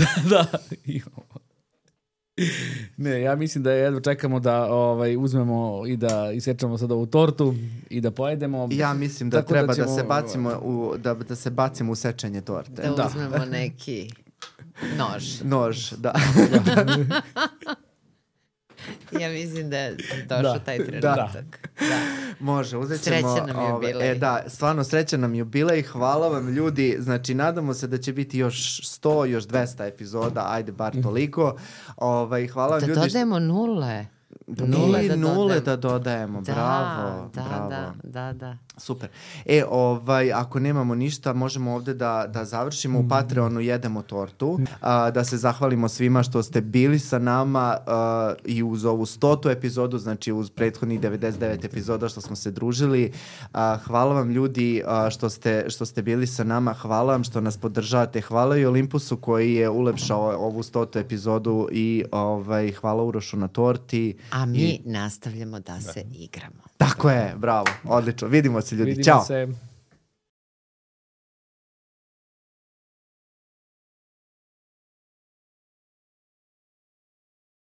ne, ja mislim da jedno čekamo da uzmemo i da isečemo sad ovu tortu i da pojedemo. Ja mislim da treba da se bacimo da se bacimo u sečenje torte. Da uzmemo neki Nož, da. Ja mislim da je došao taj trenutak. Da. Može, uzet ćemo... Srećan nam jubilej. Da, stvarno srećan nam jubilej. Hvala vam ljudi. Znači, nadamo se da će biti još 100, još 200 epizoda. Ajde, bar toliko. Hvala vam ljudi. Da dodajemo nule. Nule da dodajemo. Bravo. Da. Super. Ako nemamo ništa, možemo ovde da završimo. U Patreonu jedemo tortu. Da se zahvalimo svima što ste bili sa nama i uz ovu 100. epizodu, znači uz prethodnih 99 epizoda što smo se družili. Hvala vam ljudi što ste bili sa nama. Hvala vam što nas podržavate. Hvala i Olympusu koji je ulepšao ovu 100. epizodu i hvala Urošu na torti. A mi nastavljamo da se igramo. Tako je, bravo, odlično. Vidimo se ljudi, Vidimo ćao. Se.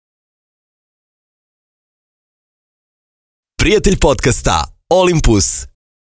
Prijatelj podcasta Olympus.